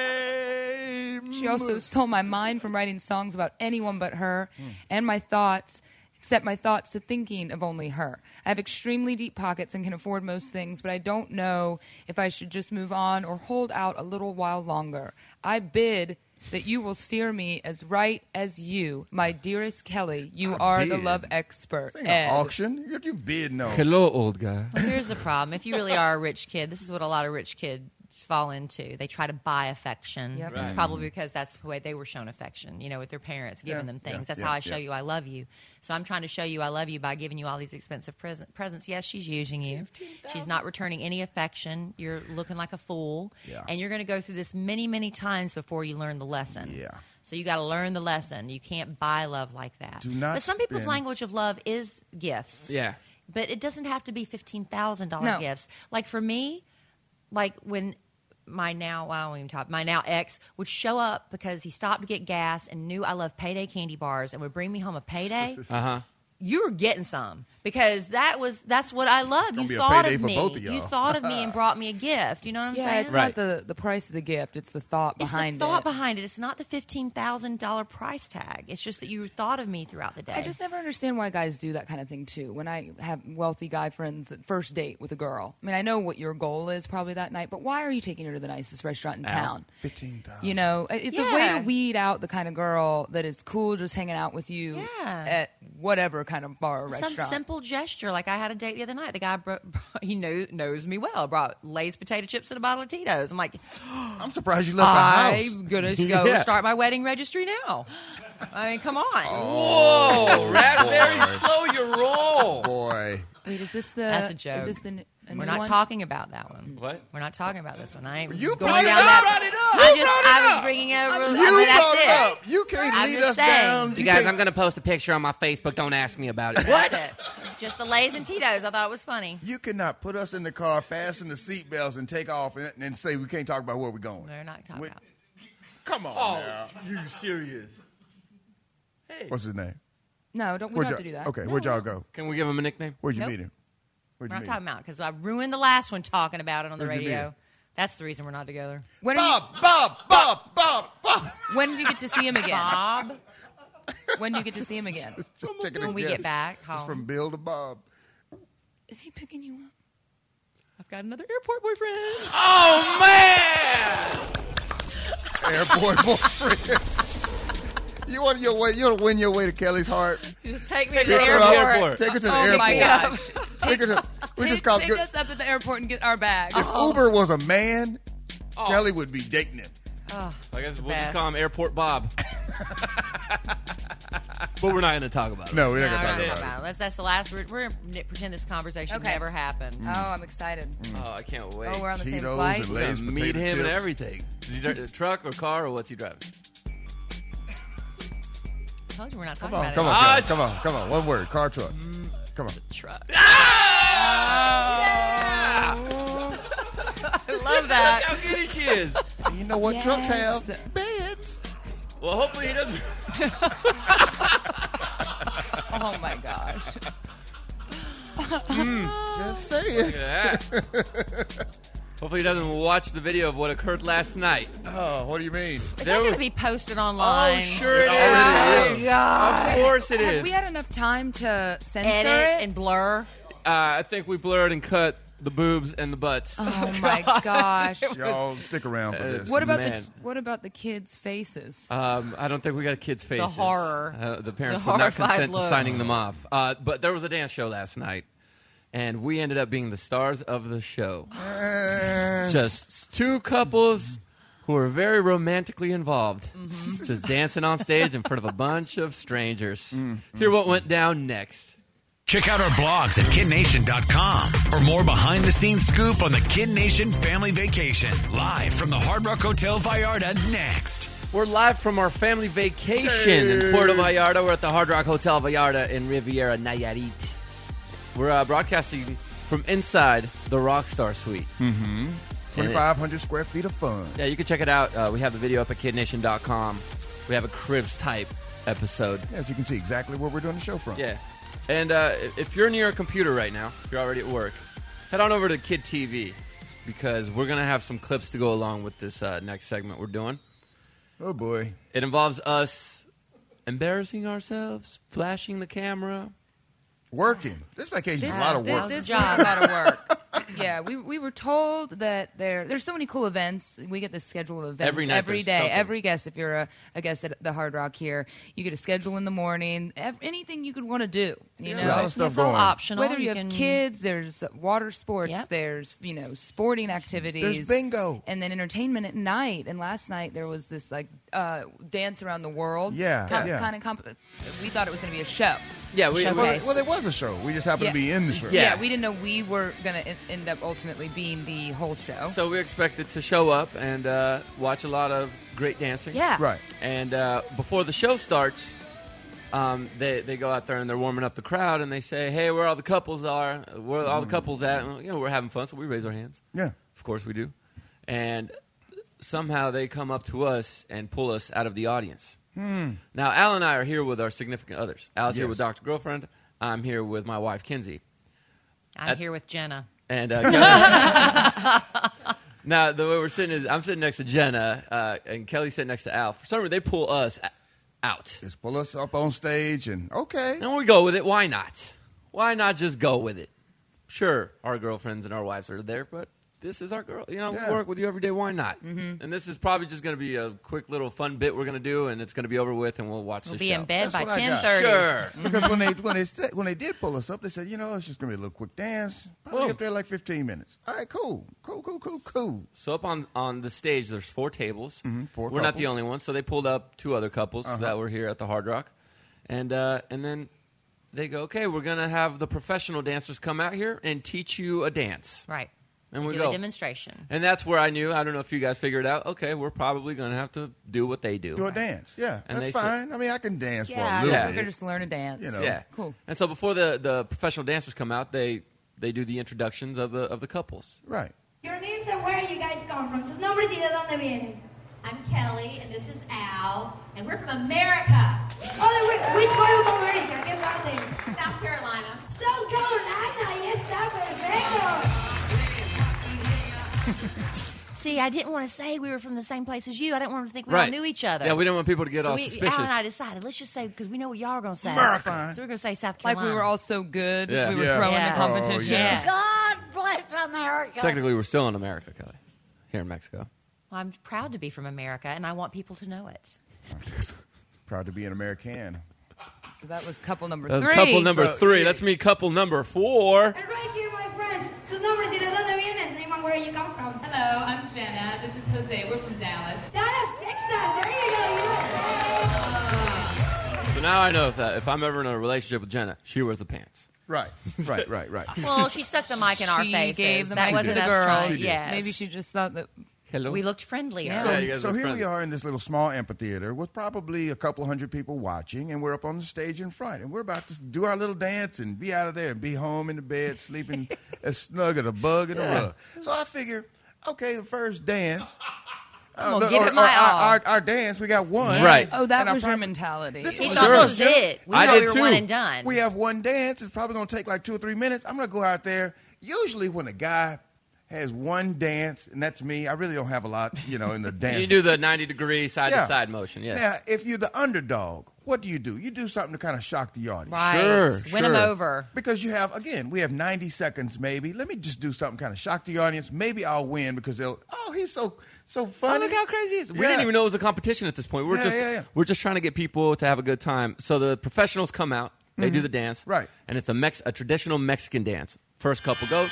She also stole my mind from writing songs about anyone but her, and my thoughts, except my thoughts to thinking of only her. I have extremely deep pockets and can afford most things, but I don't know if I should just move on or hold out a little while longer. I bid that you will steer me as right as you, my dearest Kelly. You I are the bid. love expert. This ain't Ed. an auction. What you bidding on? Hello, old guy. Well, here's the problem. If you really are a rich kid, this is what a lot of rich kids fall into. They try to buy affection. Yep. It's Right. probably because that's the way they were shown affection, you know, with their parents, giving Yeah, them things. yeah, that's yeah, how I show yeah. you I love you. So I'm trying to show you I love you by giving you all these expensive present, presents. Yes, she's using you. She's not returning any affection. You're looking like a fool. Yeah. And you're going to go through this many, many times before you learn the lesson. Yeah. So you got to learn the lesson. You can't buy love like that. Do not but some people's spend- language of love is gifts. Yeah. But it doesn't have to be fifteen thousand dollars No. gifts. Like for me, like when my now, well, I don't even talk, my now ex would show up because he stopped to get gas and knew I love payday candy bars and would bring me home a payday. Uh huh. You were getting some because that was that's what I love. Gonna You be a thought payday of for me. both of You y'all. thought of me and brought me a gift. You know what I'm Yeah, saying? it's Right. not the, the price of the gift. It's the thought It's behind the thought it. behind it. It's not the fifteen thousand dollar price tag. It's just that you thought of me throughout the day. I just never understand why guys do that kind of thing too. When I have wealthy guy friends that first date with a girl, I mean, I know what your goal is probably that night, but why are you taking her to the nicest restaurant in town? Fifteen thousand. You know, it- it's a way Yeah. to weed out the kind of girl that is cool just hanging out with you Yeah. at whatever kind of bar or Some restaurant. simple gesture. Like I had a date the other night. The guy, brought, he know, knows me well. Brought Lay's potato chips and a bottle of Tito's. I'm like, I'm surprised you left the house. I'm gonna go Yeah. start my wedding registry now. I mean, come on. Whoa, Oh, raspberry, boy. slow your roll. Boy. Wait, is this the? That's a joke. Is this the? n- a We're new not one? talking about that one. What? We're not talking about this one. I ain't You going brought it down up. that. Brought it up. I You just, brought it I was up. bringing up. I'm- I You mean, that's brought it it. up. You can't I'm lead just us saying. down. You guys, can't- I'm going to post a picture on my Facebook. Don't ask me about it. That's it. Just the Lay's and Tito's. I thought it was funny. You cannot put us in the car, fasten the seatbelts, and take off, and, and say we can't talk about where we're going. We're not talking Wait. about. Come on Oh, now. you serious? Hey. What's his name? No, don't. We Where'd don't have to do y'all- that. Okay, where'd y'all go? Can we give him a nickname? Where'd you Nope. meet him? Where'd We're you not meet talking him? about because I ruined the last one talking about it on the Where'd you meet radio. him? That's the reason we're not together. When, are Bob, Bob, Bob, Bob, Bob. you, when did you get to see him again? Bob, When do you get to see him again? Just taking a when we guess. get back It's home, from Bill to Bob. Is he picking you up? I've got another airport boyfriend. Oh, man! Airport boyfriend. You want your way? You want to win your way to Kelly's heart? Just take me to Pick the her up. airport. Take her to the Oh airport. my gosh! Take her to, we Pick, just call pick good. us up at the airport and get our bags. If Uber was a man, Kelly would be dating him. Oh, I guess we'll best. just call him Airport Bob. But we're not going to talk about it. No, we're no, not we're gonna not talk talking about it. about it. That's, that's the last. We're, we're gonna pretend this conversation Okay. never happened. Oh, I'm excited. Oh, I can't wait. Oh, we're on the same Tito's flight. and We're Lay's gonna meet potato him chips. and everything. Is he dri- a truck or car or what's he driving? I told you we're not Come talking on, about come it. on, Ah, Kelly, come on, come on. One word, car truck. Come on. Truck. Ah! I love that. Look how good she is. You know what trucks Yes. have? Beds. Well, hopefully he doesn't. Oh my gosh! Just saying. Yeah. Hopefully he doesn't watch the video of what occurred last night. Oh, what do you mean? Is There that going was- to be posted online? Oh, sure it It is. already is. Of course it Have is. we had enough time to censor Edit it? and blur. Uh, I think we blurred and cut the boobs and the butts. Oh my gosh! Y'all stick around for this. What about Man. the what about the kids' faces? Um, I don't think we got kids' faces. horror. Uh, the parents The would not horrified consent to looks. signing them off. Uh, but there was a dance show last night, and we ended up being the stars of the show. Just two couples who were very romantically involved, just dancing on stage in front of a bunch of strangers. Hear what went down next. Check out our blogs at kid nation dot com for more behind-the-scenes scoop on the Kid Nation family vacation. Live from the Hard Rock Hotel Vallarta next. We're live from our family vacation in Puerto Vallarta. We're at the Hard Rock Hotel Vallarta in Riviera Nayarit. We're uh, broadcasting from inside the Rockstar Suite. Mm-hmm. twenty-five hundred square feet of fun. Yeah, you can check it out. Uh, we have the video up at kid nation dot com. We have a Cribs type episode. As you can see exactly where we're doing the show from. Yeah. And uh, if you're near a computer right now, if you're already at work, head on over to Kid T V because we're going to have some clips to go along with this uh, next segment we're doing. Oh, boy. It involves us embarrassing ourselves, flashing the camera. Working. This vacation is a lot of work. This, this was a lot of work. Yeah, we we were told that there there's so many cool events. We get the schedule of events Every night every there's day. something. Every guest, if you're a, a guest at the Hard Rock here, you get a schedule in the morning. Ev- anything you could want to do. You Yeah, know, a lot of stuff It's all going. optional. whether you, have can- kids, there's water sports, Yep. there's you know sporting activities, There's bingo. and then entertainment at night. And last night there was this like uh, dance around the world. Yeah, kind, yeah. kind of. Comp- we thought it was going to be a show. Yeah, we, Showcase. we- Well, well, there was a show. We just happened Yeah. to be in the show. Yeah. Yeah, we didn't know we were going to end up ultimately being the whole show. so we expected to show up and uh, watch a lot of great dancing. Yeah. Right. And uh, before the show starts, um, they they go out there and they're warming up the crowd and they say, "Hey, where all the couples are? Where all the couples at?" And, you know, we're having fun, so we raise our hands. Yeah. Of course we do. And somehow they come up to us and pull us out of the audience. Now, Al and I are here with our significant others. Al's here Yes. with Doctor Girlfriend. I'm here with my wife, Kinsey. I'm At- here with Jenna. And uh, Kelly- now, the way we're sitting is I'm sitting next to Jenna, uh, and Kelly's sitting next to Al. For some reason, they pull us a- out. Just pull us up on stage and, okay. And we go with it. Why not? Why not just go with it? Sure, our girlfriends and our wives are there, but this is our girl. You know, Yeah. we work with you every day. Why not? Mm-hmm. And this is probably just going to be a quick little fun bit we're going to do, and it's going to be over with, and we'll watch We'll the be show. in bed That's by what I got. ten thirty. Sure. Because when they when they said, when they did pull us up, they said, you know, it's just gonna be a little quick dance. Probably Boom. up there like fifteen minutes. All right, cool, cool, cool, cool, cool. So up on, on the stage, there's four tables. Mhm, four we're not the couples. only ones, so they pulled up two other couples Uh-huh. that were here at the Hard Rock, and uh, and then they go, okay, we're gonna have the professional dancers come out here and teach you a dance, Right. and we do go. a demonstration. And that's where I knew. I don't know if you guys figured out. Okay, we're probably gonna have to do what they do. Do a dance. Yeah, And they that's said- fine. I mean, I can dance yeah, for a yeah, little Yeah. we're bit. just learn to dance. You know. Yeah, Cool. And so before the, the professional dancers come out, they they do the introductions of the of the couples. Right. Your names and where you guys come from. Sus nombres y de dónde vienen. I'm Kelly, and this is Al, and we're from America, Oh, de whi- which part of America? ¿Qué parte? South Carolina. South Carolina. Ahí está, perfecto. See, I didn't want to say we were from the same place as you. I didn't want to think we Right. all knew each other. Yeah, we didn't want people to get so all we, suspicious. Al and I decided, let's just say, because we know what y'all are going to say. America. So we're going to say South Like Carolina. we were all so good, Yeah. we were Yeah. throwing Yeah. the competition. Oh, yeah. God bless America. Technically, we're still in America, Kelly, here in Mexico. Well, I'm proud to be from America, and I want people to know it. Proud to be an American. So that was couple number That's three. couple number So- three. That's me, couple number four. And right here, my friends. Sus nombres y de dónde vienen. Name and where you come from. Hello, I'm Jenna. This is Jose. We're from Dallas. Dallas, Texas. There you go. U S A. So now I know if, uh, if I'm ever in a relationship with Jenna, she wears the pants. Right. Right. Right. Right. Well, she stuck the mic in our She faces. gave the that mic wasn't to the us girls. trying. She did. Yes. Maybe she just thought that. Hello. We looked friendlier. Yeah. So, Yeah, you guys so look here friendly. we are in this little small amphitheater with probably a couple hundred people watching, and we're up on the stage in front, and we're about to do our little dance and be out of there and be home in the bed, sleeping as snug as a bug in a rug. So I figure, okay, the first dance. I'm gonna look, give or- it my or our, all. our, our dance, we got one. Right. Oh, that And I was your prob- mentality. This He was thought yours, this was Jenna. it. We I thought did we were too. one and done. We have one dance. It's probably going to take like two or three minutes. I'm going to go out there. Usually when a guy has one dance, and that's me, I really don't have a lot, you know, in the dance. You do the ninety degree side Yeah. to side motion. Yes. Now, if you're the underdog, what do you do? You do something to kind of shock the audience. Right. Sure, Win them sure. over. Because you have, again, we have ninety seconds maybe. Let me just do something kind of shock the audience. Maybe I'll win because they'll, oh, he's so so Oh, funny. look how crazy it is. We Yeah. didn't even know it was a competition at this point. We're Yeah, just yeah, yeah. we're just trying to get people to have a good time. So the professionals come out, they do the dance. Mm-hmm. Right. And it's a Mex a traditional Mexican dance. First couple goes.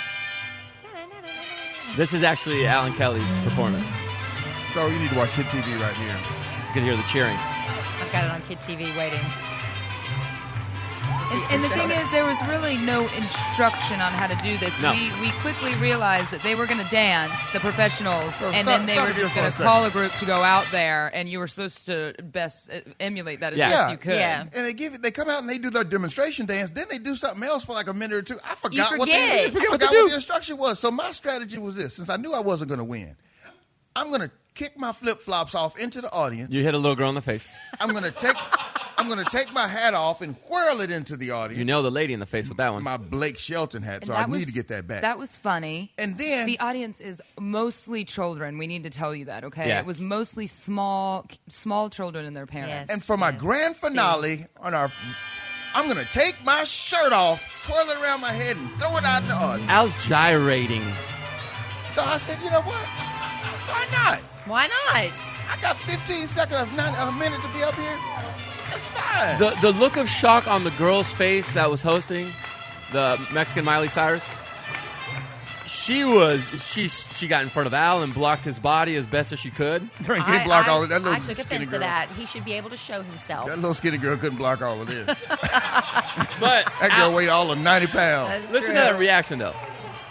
This is actually Alan Kelly's performance. So you need to watch Kid T V right here. You can hear the cheering. I've got it on Kid T V waiting. And, and the thing is, there was really no instruction on how to do this. No. We we quickly realized that they were going to dance, the professionals, So and stop- then they stop were it just just for going a to call a second. group to go out there, and you were supposed to best uh, emulate that as Yeah. best you could. Yeah. And they give it. They come out and they do their demonstration dance. Then they do something else for like a minute or two. I forgot what forget. they, You I forget what forgot to what do. the instruction was. So my strategy was this: since I knew I wasn't going to win, I'm going to kick my flip flops off into the audience. You hit a little girl in the face. I'm going to take. I'm going to take my hat off and whirl it into the audience. You nailed the lady in the face with that one. My Blake Shelton hat, And so that I was, need to get that back. That was funny. And then- the audience is mostly children. We need to tell you that, okay? Yeah. It was mostly small, small children and their parents. Yes. And for my Yes. grand finale on our, I'm going to take my shirt off, twirl it around my head, and throw it out in the audience. Al's gyrating. So I said, you know what? Why not? Why not? I got fifteen seconds, not a minute to be up here. That's fine. The the look of shock on the girl's face that was hosting, the Mexican Miley Cyrus. She was she she got in front of Al and blocked his body as best as she could. You can't block all of that. Little I took skinny offense girl. to that. He should be able to show himself. That little skinny girl couldn't block all of this. that But girl Al, weighed all of ninety pounds. That's listen true. to that reaction though.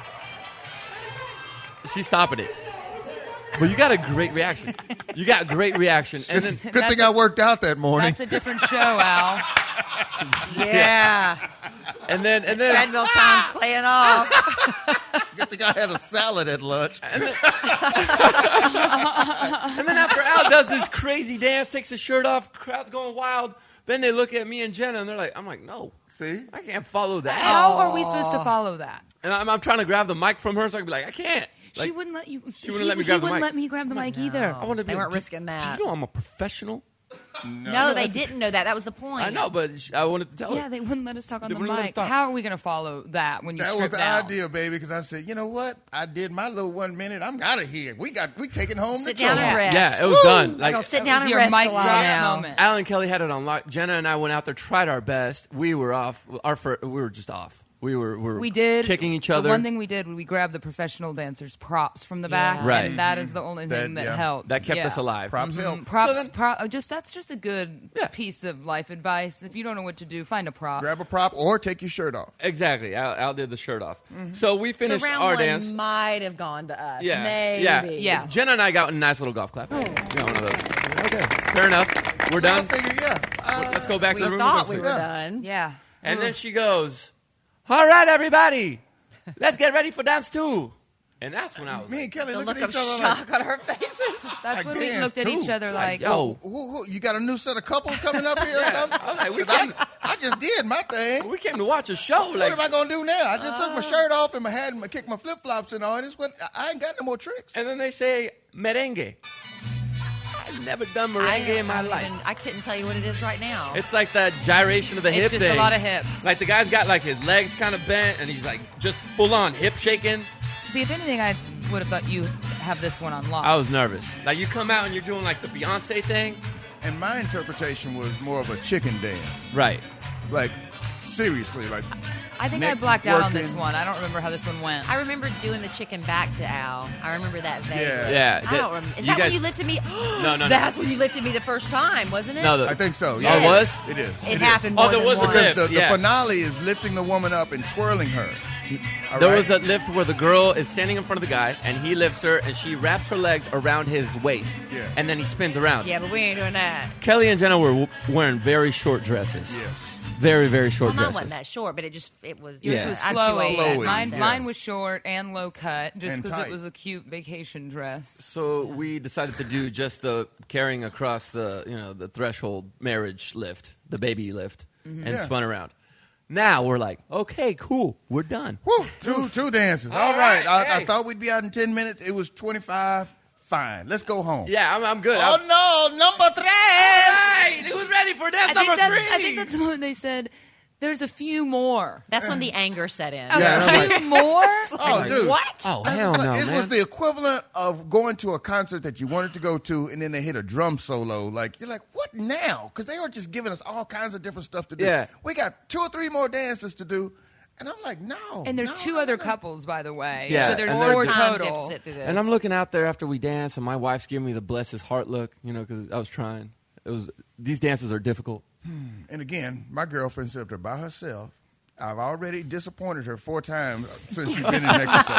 She's stopping it. But you got a great reaction. You got a great reaction. And then Good That's thing a- I worked out that morning. That's a different show, Al. Yeah. and then and then Treadmill time's playing off. Good thing I had a salad at lunch. and then after Al does this crazy dance, takes his shirt off, crowd's going wild. Then they look at me and Jenna and they're like, I'm like, no, See? I can't follow that. How are we supposed to follow that? And I'm, I'm trying to grab the mic from her, so I can be like, I can't. She Like, wouldn't let you. she wouldn't let me he grab the wouldn't mic. let me grab the mic either. I want to be. They weren't do- risking do that. you know I'm a professional? No, they didn't know that. That was the point. I know, but sh- I wanted to tell Yeah, her. they wouldn't let us talk on They the wouldn't let us mic. talk. How are we going to follow that when you That strip was the down? idea, baby, because I said, you know what? I did my little one minute. I'm out of here. We got we taking home Sit the down trophy. and rest. Yeah, it was Woo! done. I'm Like- gonna sit That down was and your rest mic a while drop now. moment. Alan Kelly had it on lock. Jenna and I went out there, tried our best. We were off. Our fir- we were just off. We were, we were We did kicking each the other. one thing we did, we grabbed the professional dancers' props from the back, Right. and that is the only thing That- that, yeah. helped. that kept Yeah. us alive. Props help. Mm, props, So then- pro- uh, just that's just a good Yeah. piece of life advice. If you don't know what to do, find a prop. Grab a prop or take your shirt off. Exactly. Al, Al did the shirt off. So we So finished round our one dance. might have gone to us. Yeah, Maybe. yeah, Yeah. Jenna and I got a nice little golf clap. You know, one of those. Okay, fair enough. We're So I done. figure, yeah. Uh, Let's go back We to the room. thought and go we sit. were Yeah. done. Yeah. And then she goes, "All right, everybody, let's get ready for dance two." And that's when I was me like, and Kelly The look look at of each other like, shock on our faces. That's Like when we dance, looked at too. each other like, yo, who, who, you got a new set of couples coming up here or something? I was like, we 'Cause came, I, I just did my thing. we came to watch a show. What Like, am I going to do now? I just took my shirt off and my hat and kicked my flip-flops in the audience. What, I ain't got no more tricks. and then they say merengue. I've never done I, merengue in my I don't life. even- I couldn't tell you what it is right now. It's like that gyration of the it's hip just thing. a lot of hips. Like the guy's got like his legs kind of bent and he's like just full on hip shaking. See, if anything, I would have thought you have this one on lock. I was nervous. Like you come out and you're doing like the Beyonce thing. And my interpretation was more of a chicken dance. Right. Like, seriously, like, I think I Nick blacked out on this working. one. I don't remember how this one went. I remember doing the chicken back to Al. I remember that vaguely. Yeah. Yeah. I don't remember. Is You that guys- when you lifted me? No, no, no. That's when you lifted me the first time, wasn't it? No, the, I think so. Oh, Yeah. it was? It is. it is. happened. Oh, more there than was a once. lift. The, the Yeah. finale is lifting the woman up and twirling her. All There right? was a lift where the girl is standing in front of the guy, and he lifts her, and she wraps her legs around his waist, Yeah. and then he spins around. Yeah, but we ain't doing that. Kelly and Jenna were w- wearing very short dresses. Yes. Very, very short Well, mine dresses. wasn't that short, but it just it was. Yours Yeah. was I'm flowy. too old. Flowy, Mine, yes. mine was short and low cut, just And because tight. it was a cute vacation dress. So we decided to do just the carrying across the you know the threshold marriage lift, the baby lift, and Yeah. spun around. Now we're like, okay, cool, we're done. Whew, two two dances. All All right. right, I, I hey. thought we'd be out in ten minutes. It was twenty-five. Fine. Let's go home. Yeah, I'm, I'm good. Oh, I'm, no. Number three. Hey, who's ready for dance I number think, that's, three? I think that's the moment they said, there's a few more. That's when the anger set in. A Yeah, and I'm few more? Oh, dude. What? Oh, I was hell like- no, it man. was the equivalent of going to a concert that you wanted to go to, and then they hit a drum solo. Like, you're like, what now? Because they were just giving us all kinds of different stuff to do. Yeah. We got two or three more dances to do. And I'm like, no. And there's no, two no, other no. couples, by the way. Yeah, So there's and they're four just- Times you have to total. sit through this. And I'm looking out there after we dance, and my wife's giving me the bless his heart look, you know, because I was trying. It was these dances are difficult. And again, my girlfriend sat up there by herself. I've already disappointed her four times since she's been in Mexico.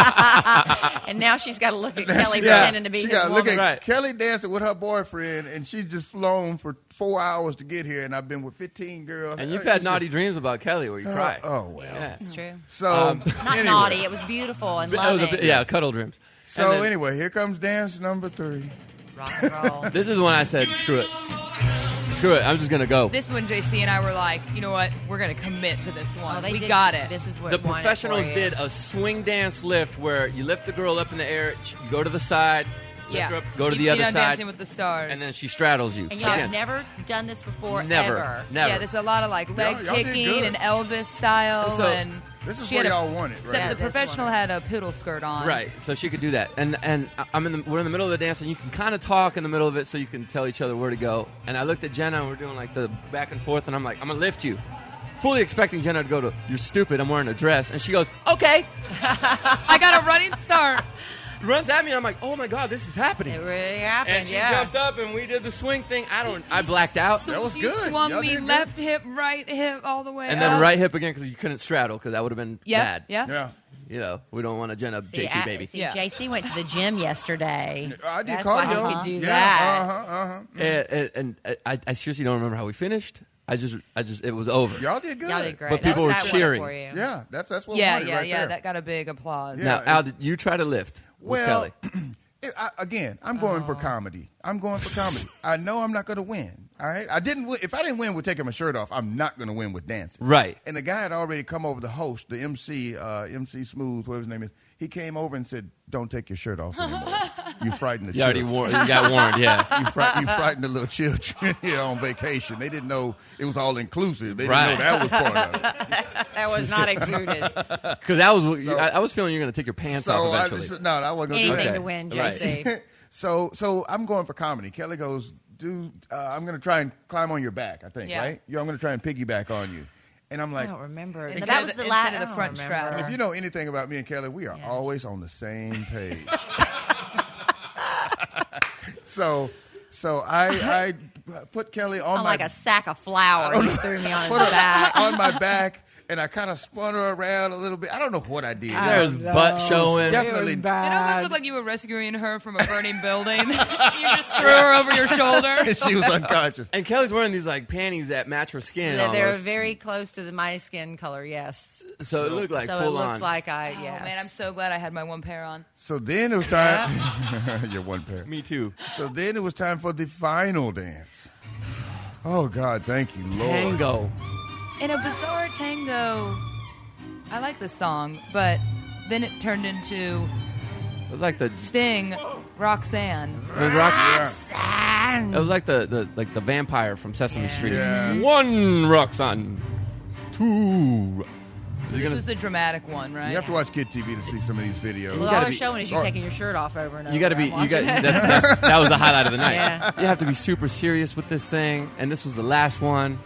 And now she's got to look at Now Kelly she got- pretending to be She his got to look woman. at Kelly dancing with her boyfriend, and she's just flown for four hours to get here, and I've been with fifteen girls. And you've Uh, had it's naughty just- dreams about Kelly where you Uh, cry. oh, well. Yeah. It's true. So, Um, Not anyway. naughty. It was beautiful and It was loving. a bit, yeah, cuddle dreams. So And then- anyway, here comes dance number three. Rock and roll. This is when I said, screw it. Screw it. I'm just going to go. This one, J C and I were like, you know what? We're going to commit to this one. Oh, they we did- got it. This is what The won it professionals for you. did a swing dance lift where you lift the girl up in the air, you go to the side, lift yeah. her up, go to You've the seen other on side, Dancing with the Stars. and then she straddles you. And y'all have Again, never done this before, never, ever. never. Yeah, there's a lot of like leg Y'all- y'all did kicking good. and Elvis style. So, and This is she what had a- y'all wanted, Except right? Yeah, the this professional one. had a poodle skirt on. Right, so she could do that, and and I'm in the we're in the middle of the dance, and you can kind of talk in the middle of it, so you can tell each other where to go. And I looked at Jenna, and we're doing like the back and forth, and I'm like, I'm gonna lift you, fully expecting Jenna to go to, you're stupid, I'm wearing a dress, and she goes, okay, I got a running start. runs at me, and I'm like, oh my god, this is happening. It really happened, And she yeah. jumped up, and we did the swing thing. I don't, I blacked out, That was You good. swung Y'all me did good. left hip, right hip, all the way and then up. right hip again because you couldn't straddle, because that would have been Yeah, bad. yeah. Yeah. You know, we don't want a Jenna See, J C I- baby. See, Yeah. J C went to the gym yesterday. I did That's cardio. why he could do yeah, that. Uh-huh, uh-huh. And, and, and I, I seriously don't remember how we finished. I just, I just, it was over. Y'all did good. Y'all did great. But people That's- were that won it cheering. for you. Yeah, that's that's what we Yeah, wanted yeah, right yeah. there. That got a big applause. Yeah. Now, Al, did you try to lift with Well, Kelly? it- I, again, I'm going for comedy. I'm going for comedy. I know I'm not going to win. All right, I didn't. Win. If I didn't win with taking my shirt off, I'm not going to win with dancing. Right. And the guy had already come over. The host, the M C, uh, M C Smooth, whatever his name is. He came over and said, "Don't take your shirt off anymore. You frightened the You already children. warned, you got warned, yeah. You, fright, you frightened the little children here on vacation. They didn't know it was all inclusive. They didn't Right. know that was part of it. That was not included. Because that was, So- I, I was feeling you're going to take your pants So off I eventually. just, no, I wasn't going to do Anything that. to win, Right. J C. So, so I'm going for comedy. Kelly goes, dude, uh, I'm going to try and climb on your back, I think, Yeah. right? Yeah, I'm going to try and piggyback on you. And I'm I like, don't remember. Instead that of was the- the, la- instead of the I don't front remember. strap. if you know anything about me and Kelly, we are Yeah. always on the same page. so, so I, I put Kelly on I'm my like a sack of flour. don't He know. threw me on his put her back. on my back, and I kind of spun her around a little bit. I don't know what I did. There's butt showing. Definitely. It almost looked like you were rescuing her from a burning building. You just threw her over your shoulder. she was unconscious. And Kelly's wearing these like panties that match her skin. They're, they're almost. very close to the, my skin color, yes. so it looked like so it full looks on. like I, Oh, yes. man, I'm so glad I had my one pair on. So then it was time. You're one pair. Me too. So then it was time for the final dance. Oh God, thank you, Lord. Tango. In a bizarre tango, I like this song, but then it turned into It was like the, Sting, Roxanne. it was Roxy. Roxanne. It was like the, the like the vampire from Sesame Yeah. Street. Yeah. One Roxanne, two. So This you're gonna, was the dramatic one, right? You have to watch Kid T V to see some of these videos. Well, gotta all they're be- showing is you or- taking your shirt off over and over. you got to be. I'm You got. watching it. That's, that's, that was the highlight of the night. Yeah. You have to be super serious with this thing, and this was the last one.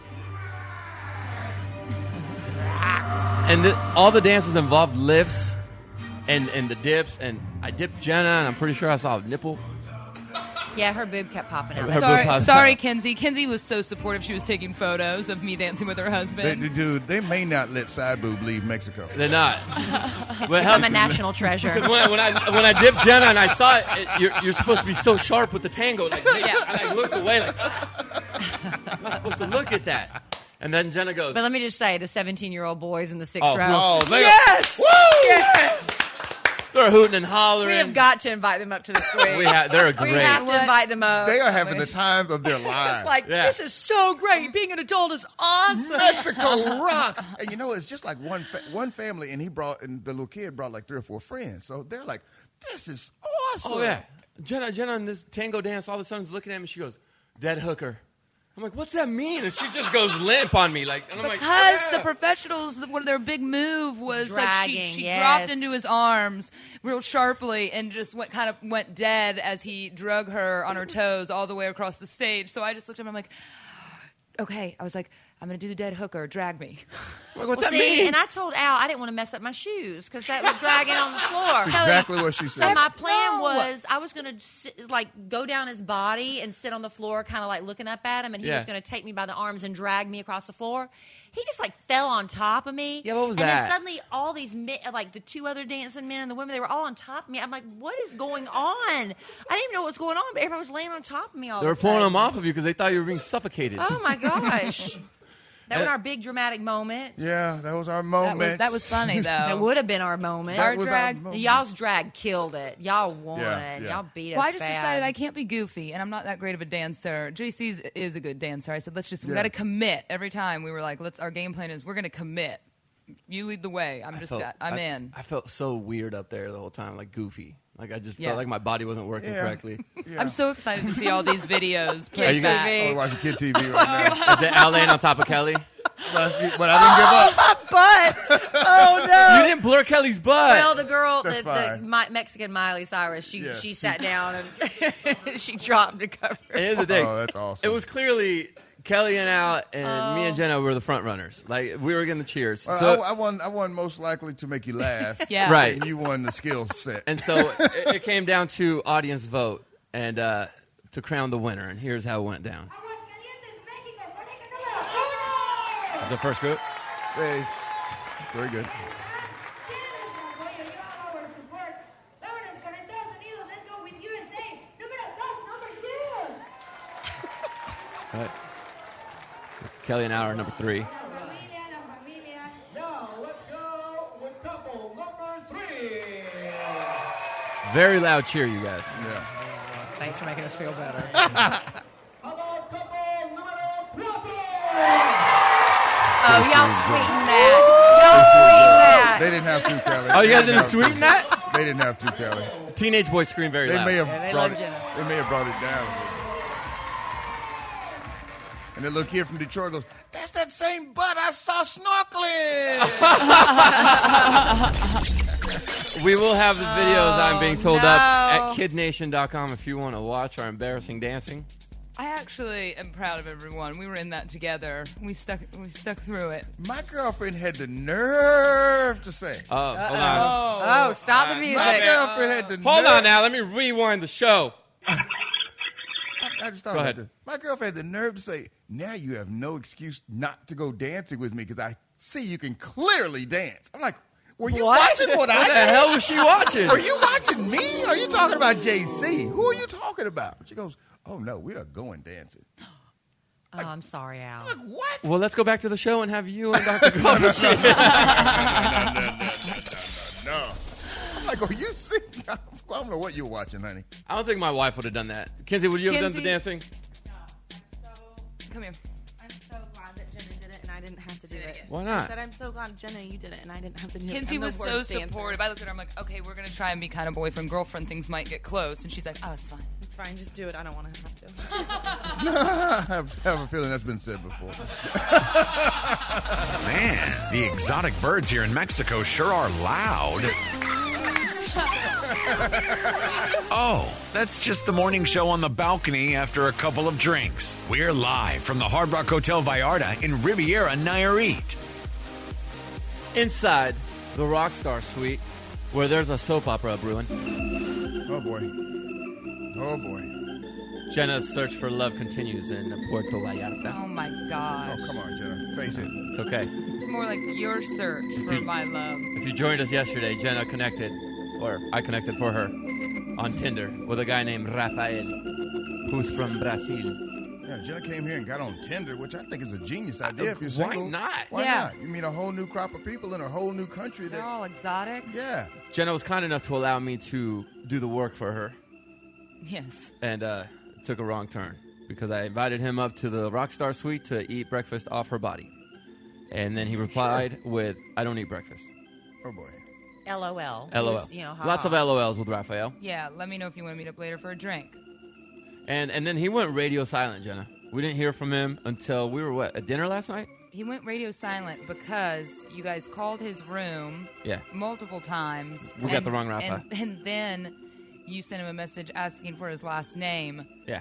And the, all the dances involved lifts, and and the dips, and I dipped Jenna, and I'm pretty sure I saw a nipple. Yeah, her boob kept popping out. Her Sorry, boob popped sorry, out. Kinsey. Kinsey was so supportive. She was taking photos of me dancing with her They, husband. they- dude, they may not let side boob leave Mexico. They're not. It's Well, become hell, a national treasure. Because when I, when I when I dipped Jenna and I saw it, it you're, you're supposed to be so sharp with the tango. Like, Yeah. I like looked away, like I'm not supposed to look at that. And then Jenna goes, But let me just say, the seventeen-year-old boys in the sixth Oh, row. Oh, they Yes! Woo! Yes! they're hooting and hollering. We have got to invite them up to the swing. We have, they're We great. have to invite them up. They are having the time of their It's lives. like, Yeah. this is so great. Being an adult is awesome. Mexico rocks. And you know, it's just like one fa- one family, and he brought, and the little kid brought like three or four friends. So they're like, this is awesome. Oh yeah, Jenna, Jenna in this tango dance, all of a sudden is looking at me. She goes, "Dead hooker." I'm like, "What's that mean?" And she just goes limp on me, like, and I'm Because like, yeah. the professionals, one of their big move was like she, Dragging, she yes. dropped into his arms real sharply and just went kind of went dead as he drug her on her toes all the way across the stage. So I just looked at him. I'm like, okay. I was like, I'm going to do the dead hooker. Drag me. Like, what's well, that see, mean? and I told Al I didn't want to mess up my shoes because that was dragging on the floor. That's exactly what she So said. my plan No. was I was going to like go down his body and sit on the floor, kind of like looking up at him, and he Yeah. was going to take me by the arms and drag me across the floor. He just like fell on top of me. Yeah, what was and that? then suddenly all these men, like the two other dancing men and the women, they were all on top of me. I'm like, what is going on? I didn't even know what was going on, but everybody was laying on top of me all They were of a pulling sudden. them off of you because they thought you were being suffocated. Oh my gosh. That was And- our big dramatic moment. Yeah, that was our That moment. was, that was funny, though. That would have been our moment. Our That was drag- our moment. Y'all's drag killed it. Y'all won. Yeah, yeah. Y'all beat us Well, I just bad. decided I can't be goofy, and I'm not that great of a dancer. J C's is a good dancer. I said, let's just, we Yeah. got to commit. Every time we were like, let's, our game plan is we're going to commit. You lead the way. I'm I just, felt- I'm I- in. I felt so weird up there the whole time, like goofy. Like I just Yeah. felt like my body wasn't working Yeah. correctly. Yeah. I'm so excited to see all these videos Are played you back. gonna- Oh, we're watching Kid T V right now. Is it Al laying on top of Kelly? but I But oh no! You didn't blur Kelly's butt. Well, the girl, the, That's the fine. Mi- Mexican Miley Cyrus, she Yes. she sat down and she dropped to cover. At the end of the day, Oh, that's awesome. it was clearly Kelly and Al and me and Jenna were the front runners. Like we were getting the cheers. didn't. So Uh, I, I won. I won most likely to make you laugh. Yeah. Right. And you won the skill set. and so it, it came down to audience vote and uh, to crown the winner. And here's how it went down. Aguascalientes, México, pareja número uno. Is the first group? Hey, very good. Tienes como apoyo, you have our support. Vámonos con Estados Unidos, let's go with U S A. Número dos, number two. Right. Kelly and Al are number three. La familia, la familia. Now let's go with couple number three. Very loud cheer, you guys. Yeah. Thanks for making us feel better. How about couple numero cuatro? Oh, y'all sweeten that. Y'all sweeten that. They didn't have to, Kelly. Oh, you guys They didn't have sweeten to. that? They didn't have to, Kelly. Teenage boys scream very They loud. may have Yeah, they brought love it. Jenna. They may have brought it down. And the little kid from Detroit goes, "That's that same butt I saw snorkeling." We will have the videos, I'm being told, no. up at kid nation dot com if you want to watch our embarrassing dancing. I actually am proud of everyone. We were in that together. We stuck, we stuck through it. My girlfriend had the nerve to say. Oh, hold on. Oh, Oh, stop the My music. girlfriend had the Hold nerve. on now. Let me rewind the show. I just thought Go about ahead. this. My girlfriend had the nerve to say, "Now you have no excuse not to go dancing with me because I see you can clearly dance." I'm like, "Were you What? watching what I What the did? hell was she watching? Are you watching me? Are you talking about J C? Who are you talking about?" She goes, "Oh no, we are going dancing." Oh, I'm sorry, Al. I'm like, "What?" Well, let's go back to the show and have you and Doctor Goff. No. I'm like, "Are you sick?" I don't know what you're watching, honey. I don't think my wife would have done that. Kinsey, would you have done the Kinsey? dancing? Come here. I'm so glad that Jenna did it and I didn't have to do it. Why not? I said I'm so glad Jenna you did it and I didn't have to do it. Kinsey I'm the was so worst dancer. supportive. I looked at her. I'm like, okay, we're gonna try and be kind of boyfriend girlfriend. Things might get close, and she's like, oh, it's fine. It's fine, just do it. I don't want to have to. I have, have a feeling that's been said before. Man, the exotic birds here in Mexico sure are loud. Oh, that's just the morning show on the balcony after a couple of drinks. We're live from the Hard Rock Hotel Vallarta in Riviera, Nayarit. Inside the Rockstar Suite, where there's a soap opera brewing, Oh boy. Oh boy. Jenna's search for love continues in Puerto Vallarta. Oh my gosh. Oh, come on, Jenna. Face it. It's okay. It's more like your search for you- my love. If you joined us yesterday, Jenna connected, or I connected for her, on Tinder with a guy named Rafael, who's from Brazil. Yeah, Jenna came here and got on Tinder, which I think is a genius idea. If you're Why single, not? Why Yeah. not? You meet a whole new crop of people in a whole new country. They're That, all exotic. yeah. Jenna was kind enough to allow me to do the work for her, Yes. and uh, took a wrong turn because I invited him up to the Rockstar Suite to eat breakfast off her body. And then he replied with, I don't eat breakfast. Oh boy. LOL. LOL. You know, Lots of ha-ha. L O Ls with Rafael. Yeah. Let me know if you want to meet up later for a drink. And and then he went radio silent, Jenna. We didn't hear from him until we were, what, at dinner last night? He went radio silent because you guys called his room Yeah. multiple times. We got the wrong Rafa. And, and then you sent him a message asking for his last name. Yeah.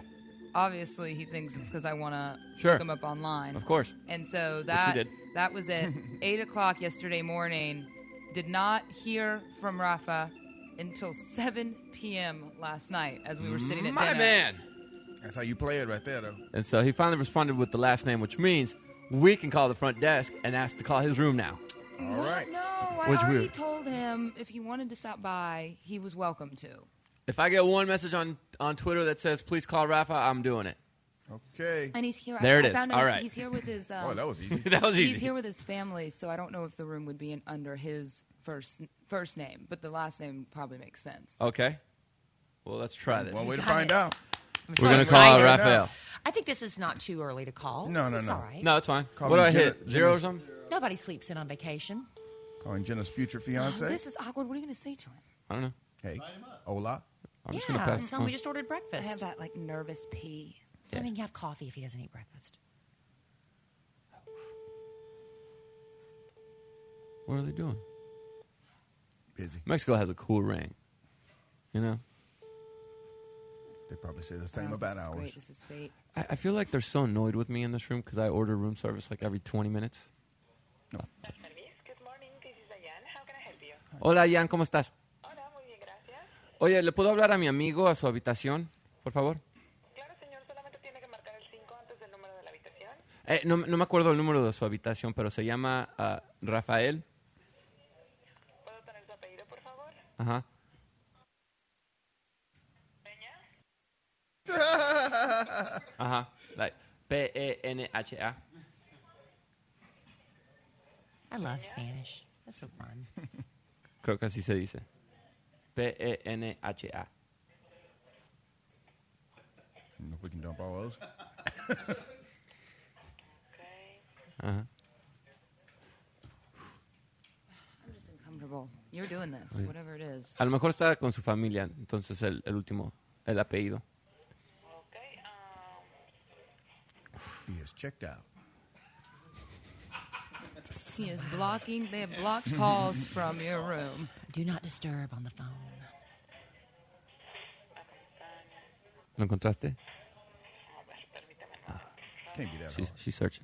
obviously he thinks it's because I want to Sure. look him up online. Of course. And so Which that you did. that was at eight o'clock yesterday morning. Did not hear from Rafa until seven p.m. last night as we were sitting at My dinner. man. That's how you play it right there, though. And so he finally responded with the last name, which means we can call the front desk and ask to call his room now. All right. No, I Which already weird. told him if he wanted to stop by, he was welcome to. If I get one message on, on Twitter that says, please call Rafa, I'm doing it. Okay. And he's here. There I, it I is. found him- All right. He's here with his. Um, Oh, that was easy. That was easy. He's here with his family, so I don't know if the room would be in, under his first first name, but the last name probably makes sense. Okay. Well, let's try this. One way to find out. We're going to call excited. Raphael. I think this is not too early to call. No, This no, is no. all right. No, it's fine. Call what do me I Jenna- hit? Zero or Jenna's- something? Nobody sleeps in on vacation. Calling Jenna's future fiance. Oh, this is awkward. What are you going to say to him? I don't know. Hey, hola. I'm just yeah, going to pass. tell him we just ordered breakfast. I have that like nervous pee. I mean, he can have coffee if he doesn't eat breakfast. What are they doing? Busy. Mexico has a cool ring. You know? They probably say the same Oh, about this is ours. great. This is fate. I, I feel like they're so annoyed with me in this room because I order room service like every twenty minutes. No. Hola, Ian, ¿cómo estás? Oye, ¿le puedo hablar a mi amigo a su habitación, por favor? Eh, no, no me acuerdo el número de su habitación, pero se llama ah, Rafael. ¿Puedo tener su apellido, por favor? Ajá. Ajá. Like P E N H A. I love Spanish. That's so fun. Creo que así se dice. P E N H A. If we can dump all those. Ajá. I'm just uncomfortable. You're doing this, Oye. whatever it is. A lo mejor está con su familia, entonces el, el último, el apellido. He is checked out. He is blocking. They have blocked calls from your room. Do not disturb on the phone. ¿Lo encontraste? Can't be that She's, hard. she's searching.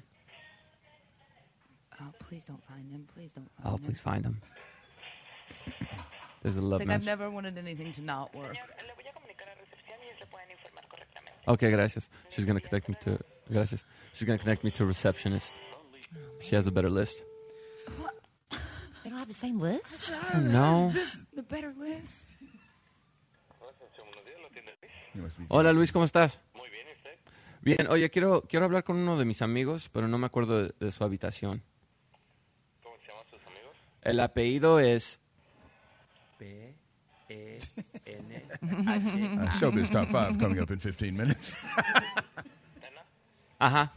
Oh, please don't find him. Please don't find Oh, him. please find him. There's a love It's like I've match. never wanted anything to not work. Okay, gracias. She's gonna connect me to. Gracias. She's gonna connect me to a receptionist. She has a better list. They don't have the same list? No. The better list. He must be Hola Luis, ¿cómo estás? Bien, oye, quiero, quiero hablar con uno de mis amigos, pero no me acuerdo de, de su habitación. ¿Cómo se llaman sus amigos? El apellido es P E N H. Uh, Showbiz Top five coming up in fifteen minutes. Ajá.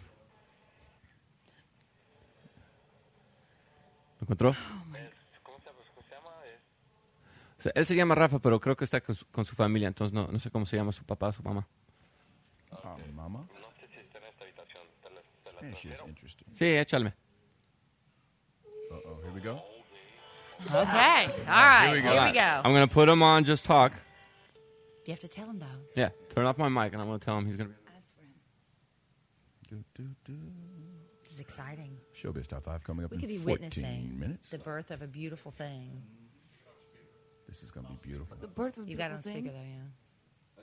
¿Lo encontró? ¿Cómo se, cómo se llama? Es- O sea, él se llama Rafa, pero creo que está con su, con su familia, entonces no, no sé cómo se llama su papá o su mamá. Oh, mama. No sé si está en esta habitación. ¿Te la, te la Yeah, she's transfiero? interesting. Sí, échale. Uh-oh, here we go. Okay. All right. we go. Here we go. I'm going to put him on Just Talk. You have to tell him, though. Yeah, turn off my mic, and I'm going to tell him he's going to be... Ask for him. Do, do, do. This is exciting. Showbiz Top five coming up We in could be fourteen witnessing minutes. the birth of a beautiful thing. This is going to be beautiful. The birth of a You got it on beautiful speaker, thing. though,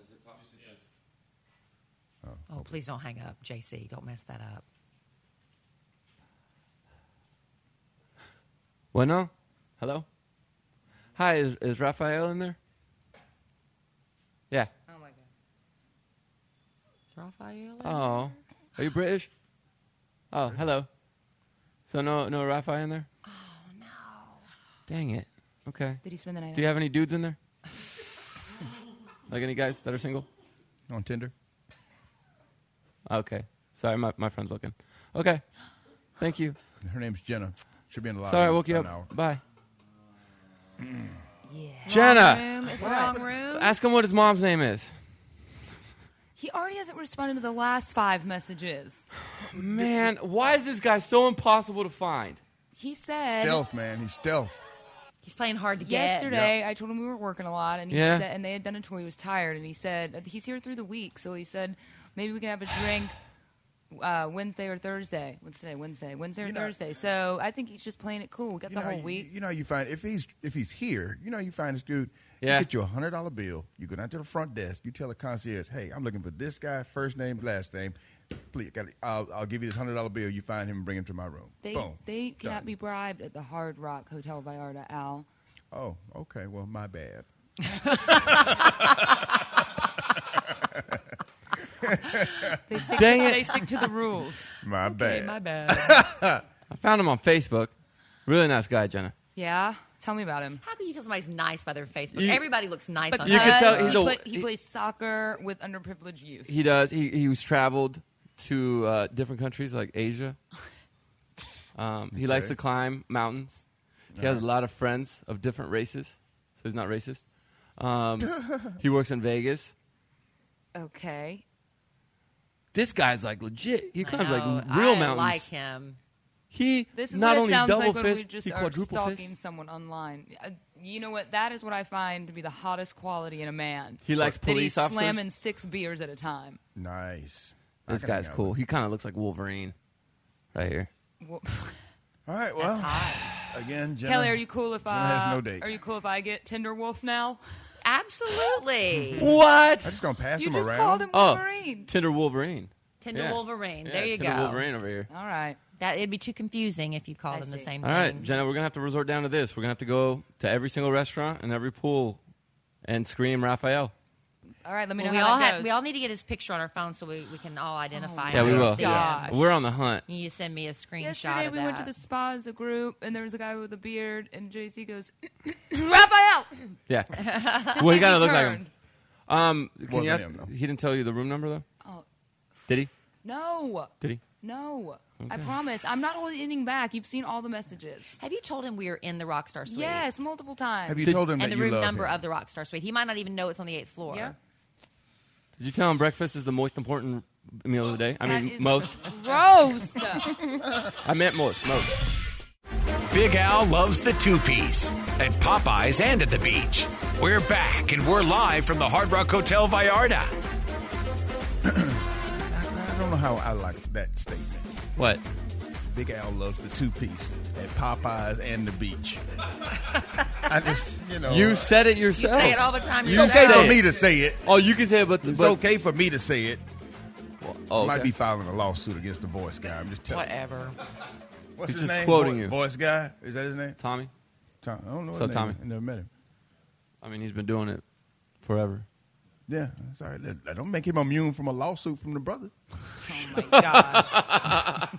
yeah. Oh, please don't hang up, J C. Don't mess that up. Bueno? Hello? Hi, is, is Rafael in there? Yeah. Oh my god. Raphael? Oh. Are you British? Oh, hello. So no no Rafael in there? Oh, no. Dang it. Okay. Did he spend the night? Do you have any dudes in there? Like any guys that are single? On Tinder? Okay. Sorry, my, my friend's looking. Okay. Thank you. Her name's Jenna. She'll be in the lobby. Sorry, I in woke you an up. hour. Bye. Yeah. Jenna! Wrong room. It's the wrong room. Ask him what his mom's name is. He already hasn't responded to the last five messages. Man, why is this guy so impossible to find? He said Stealth, man. He's stealth. He's playing hard to get. yesterday. I told him we were working a lot, and he Yeah. said, and they had done a tour. He was tired, and he said he's here through the week. So he said, Maybe we can have a drink uh, Wednesday or Thursday. What's today? Wednesday. Wednesday or You know- Thursday. So I think he's just playing it cool. We got You the know, whole you- week. You know, you find if he's if he's here, you know, you find this dude. Yeah. You get you a hundred dollar bill. You go down to the front desk. You tell the concierge, "Hey, I'm looking for this guy. First name, last name. Please, got it. I'll I'll give you this hundred dollar bill. You find him and bring him to my room. They Boom. they cannot Done. be bribed at the Hard Rock Hotel Vallarta, Al. Oh, okay. Well, my bad. They stick, Dang to, it. they stick to the rules. My bad. My bad. I found him on Facebook. Really nice guy, Jenna. Yeah? Tell me about him. How can you tell somebody's nice by their Facebook? You- Everybody looks nice But on you Facebook. can tell he, he's a- play, he, he- plays soccer with underprivileged youth. He does. He he was traveled to uh, different countries like Asia. Um, he likes Okay. to climb mountains. He has a lot of friends of different races, so he's not racist. Um, he works in Vegas. Okay. This guy's like legit. He I climbs know. like real I mountains. like him. He This is not what it only sounds double like when fist, we just he are quadruple stalking fist. someone online. Uh, you know what? That is what I find to be the hottest quality in a man. He likes that police he's officers. slamming six beers at a time. Nice. I This can guy's hang out cool. with He kind of looks like Wolverine, right here. Well, him. All right. Well, again, Jenna, Kelly, are you cool if Jenna I? has no date. Are you cool if I get Tinder Wolf now? Absolutely. What? I'm just gonna pass You him just around. called him Oh, Wolverine. Tinder Wolverine. Tinder Yeah. Wolverine. Yeah, there you Tinder go. Wolverine over here. All right. That it'd be too confusing if you called I him the see. same All thing. right, Jenna, we're gonna have to resort down to this. We're gonna have to go to every single restaurant and every pool and scream Raphael. All right. Let me Well, know we how all that have, goes. we all need to get his picture on our phone so we, we can all identify Yeah, him. we and will. see God. him. We're on the hunt. You send me a screenshot Yesterday of we that. went to the spa as a group, and there was a guy with a beard, and J C goes, Raphael. Yeah. To well, see he kind if of looked like turned. him. Um, can Wasn't you ask? him, though. He didn't tell you the room number though. Oh Did he? no, Did he? no. I promise. I'm not holding anything back. You've seen all the messages. Have you told him we are in the Rockstar Suite? Yes, multiple times. Have you Did- told him And that the you room love number him? of the Rockstar Suite. He might not even know it's on the eighth floor. Yeah. Did you tell him breakfast is the most important meal of the day? I That mean, is most. Gross. I meant most. Most. Big Al loves the two-piece at Popeyes and at the beach. We're back, and we're live from the Hard Rock Hotel Vallarta. I don't know how I like that statement. What? Big Al loves the two piece at Popeyes and the beach. I just, you know, You said it You yourself. say it all the time. You it's yourself. okay say for it. me to say it. Oh, you can say it, but, It's but okay for me to say it. Oh, I might okay. be filing a lawsuit against the voice guy. I'm just telling Whatever. you. What's He's his just name? quoting Vo- you. Voice guy? Is that his name? Tommy. Tom. I don't know. So, his name. Tommy. I never met him. I mean, he's been doing it forever. Yeah, sorry. That, that don't make him immune from a lawsuit from the brother. Oh my God.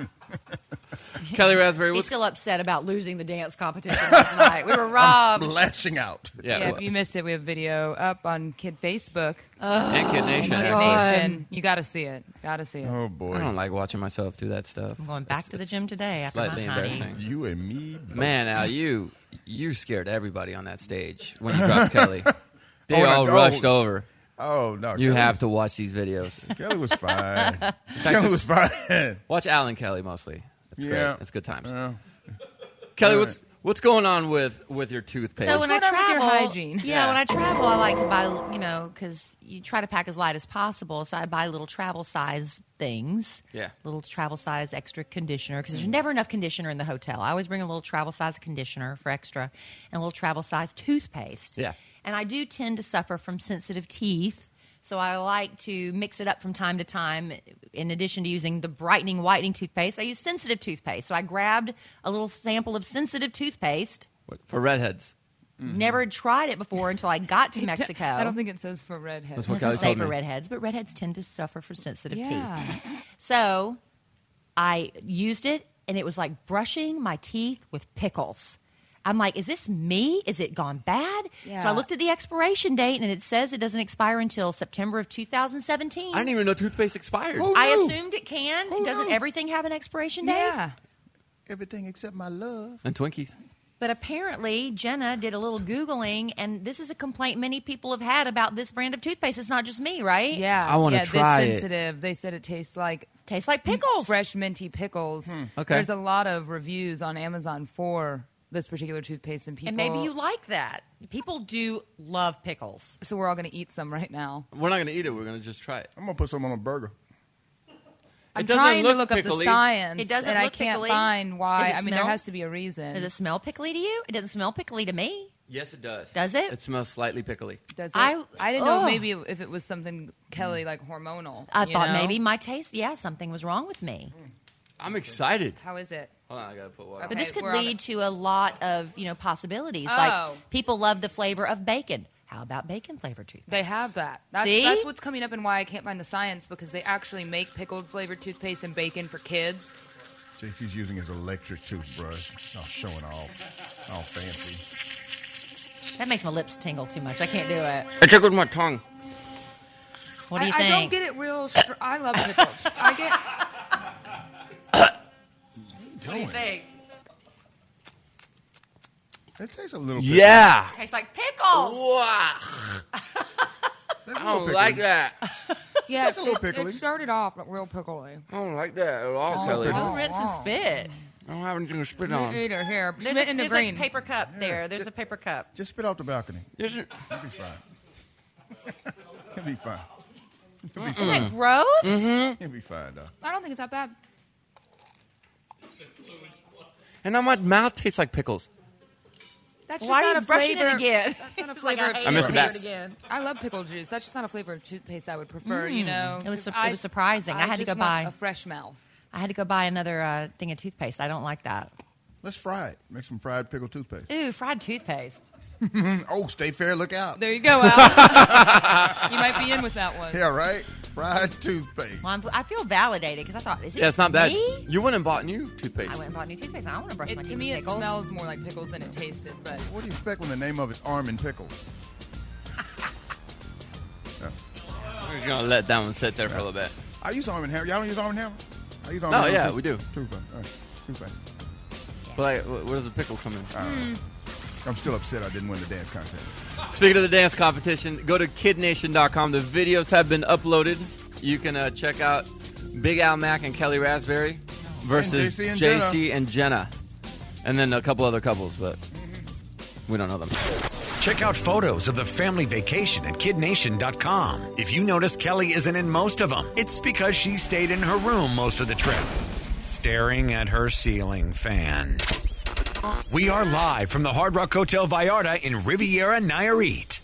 Kelly Raspberry, He's what's still upset about losing the dance competition last night. We were robbed. Lashing out. yeah, Yeah, what- if you missed it, we have video up on Kid Facebook. and Kid Nation. Kid actually. Nation. You got to see it. Got to see it. Oh boy. I don't like watching myself do that stuff. I'm going back to the gym today after my Slightly honey. embarrassing. You and me. both. Man, Al, you you scared everybody on that stage when you dropped Kelly. They Oh, all no. rushed over. Oh no. You Kelly- have to watch these videos. Kelly was fine. Kelly was fine. Watch Al and Kelly mostly. That's Yeah. great. It's good times. Yeah. Kelly, All what's what's going on with, with your toothpaste? So when I What's going on with travel, your hygiene? yeah, Yeah. when I travel, I like to buy, you know, because you try to pack as light as possible. So I buy little travel size things. Yeah. Little travel size extra conditioner because there's never enough conditioner in the hotel. I always bring a little travel size conditioner for extra and a little travel size toothpaste. Yeah. And I do tend to suffer from sensitive teeth. So I like to mix it up from time to time. In addition to using the brightening, whitening toothpaste, I use sensitive toothpaste. So I grabbed a little sample of sensitive toothpaste. What- for redheads. Never had tried it before until I got to Mexico. I don't think it says for redheads. That's what It Kelly doesn't say told for me. redheads, but redheads tend to suffer from sensitive Yeah. teeth. So I used it, and it was like brushing my teeth with pickles. I'm like, is this me? Is it gone bad? Yeah. So I looked at the expiration date, and it says it doesn't expire until September of two thousand seventeen. I didn't even know toothpaste expired. Who I knew? assumed it can. Who Doesn't knew? everything have an expiration date? Yeah. Everything except my love. And Twinkies. But apparently, Jenna did a little Googling, and this is a complaint many people have had about this brand of toothpaste. It's not just me, right? Yeah. I wanna yeah, try this it. sensitive. They said it tastes like Tastes like pickles. fresh minty pickles. Okay. There's a lot of reviews on Amazon for this particular toothpaste, and people. And maybe you like that. People do love pickles. So we're all going to eat some right now. We're not going to eat it. We're going to just try it. I'm going to put some on a burger. I'm doesn't trying look to look up pickly. the science, It doesn't and I look can't pickly. find why. Does it I mean, there smell? has to be a reason. Does it smell pickly to you? It doesn't smell pickly to me. Yes, it does. Does it? It smells slightly pickly. Does it? I- I didn't know oh. maybe if it was something Kelly like hormonal. I you thought know? maybe my taste, yeah, something was wrong with me. I'm excited. How is it? Hold on, I got to put water. Okay. But this could we're on lead to a lot of, you know, possibilities. Oh. Like people love the flavor of bacon. How about bacon flavored toothpaste? They have that. That's, See? that's what's coming up and why I can't find the science, because they actually make pickled flavored toothpaste and bacon for kids. J C's using his electric toothbrush. Oh, showing off. All fancy. That makes my lips tingle too much. I can't do it. I tickled my tongue. What do you I, think? I don't get it real. Str- I love pickles. I get. What do you think? It tastes a little bit. Yeah. Tastes like pickles. Wow. That's a I little don't pickly. like that. Yeah, That's a little it, it pickly. started off real pickly. I don't like that at all, Kelly. Don't I rinse and spit. don't have anything to spit Me on. either. Here, There's, spit a, in the there's green. a paper cup there. There's a paper cup. Just spit off the balcony. There's a- It'll be fine. It'll be fine. It'll be Isn't fine. that gross? Mm-hmm. It'll be fine, though. I don't think it's that bad. And now my mouth tastes like pickles. That's just Why are not you a brushing flavor. it again? That's not a It's like, flavor. I of hate I missed it. it I back. hate it again. I love pickle juice. That's just not a flavor of toothpaste I would prefer. You know, It was 'cause su- I- it was surprising. I had to just go want buy- a fresh mouth. I had to go buy another uh, thing of toothpaste. I don't like that. Let's fry it. Make some fried pickle toothpaste. Ooh, fried toothpaste. Oh, State Fair, look out. There you go, Al. You might be in with that one. Yeah, right? Fried toothpaste. Well, I'm, I feel validated because I thought, is it Yeah, it's not just bad. me? You went and bought new toothpaste. I went and bought new toothpaste. I don't want to brush It, my to teeth me, with it pickles. smells more like pickles than it tasted. But What do you expect when the name of it's Arm and Pickle? Yeah. We're just gonna let that one sit there for a little bit. I use Arm and Hammer. Y'all don't use Arm and Hammer? I use Arm Oh, and Hammer. yeah, too- we do. Toothpaste. All right. Toothpaste. But like, wh- where does the pickle come in? I don't know. I'm still upset I didn't win the dance contest. Speaking of the dance competition, go to kid nation dot com. The videos have been uploaded. You can uh, check out Big Al Mack and Kelly Raspberry versus And J C and J C and Jenna. And then a couple other couples, but we don't know them. Check out photos of the family vacation at kid nation dot com. If you notice Kelly isn't in most of them, it's because she stayed in her room most of the trip, staring at her ceiling fan. We are live from the Hard Rock Hotel Vallarta in Riviera, Nayarit.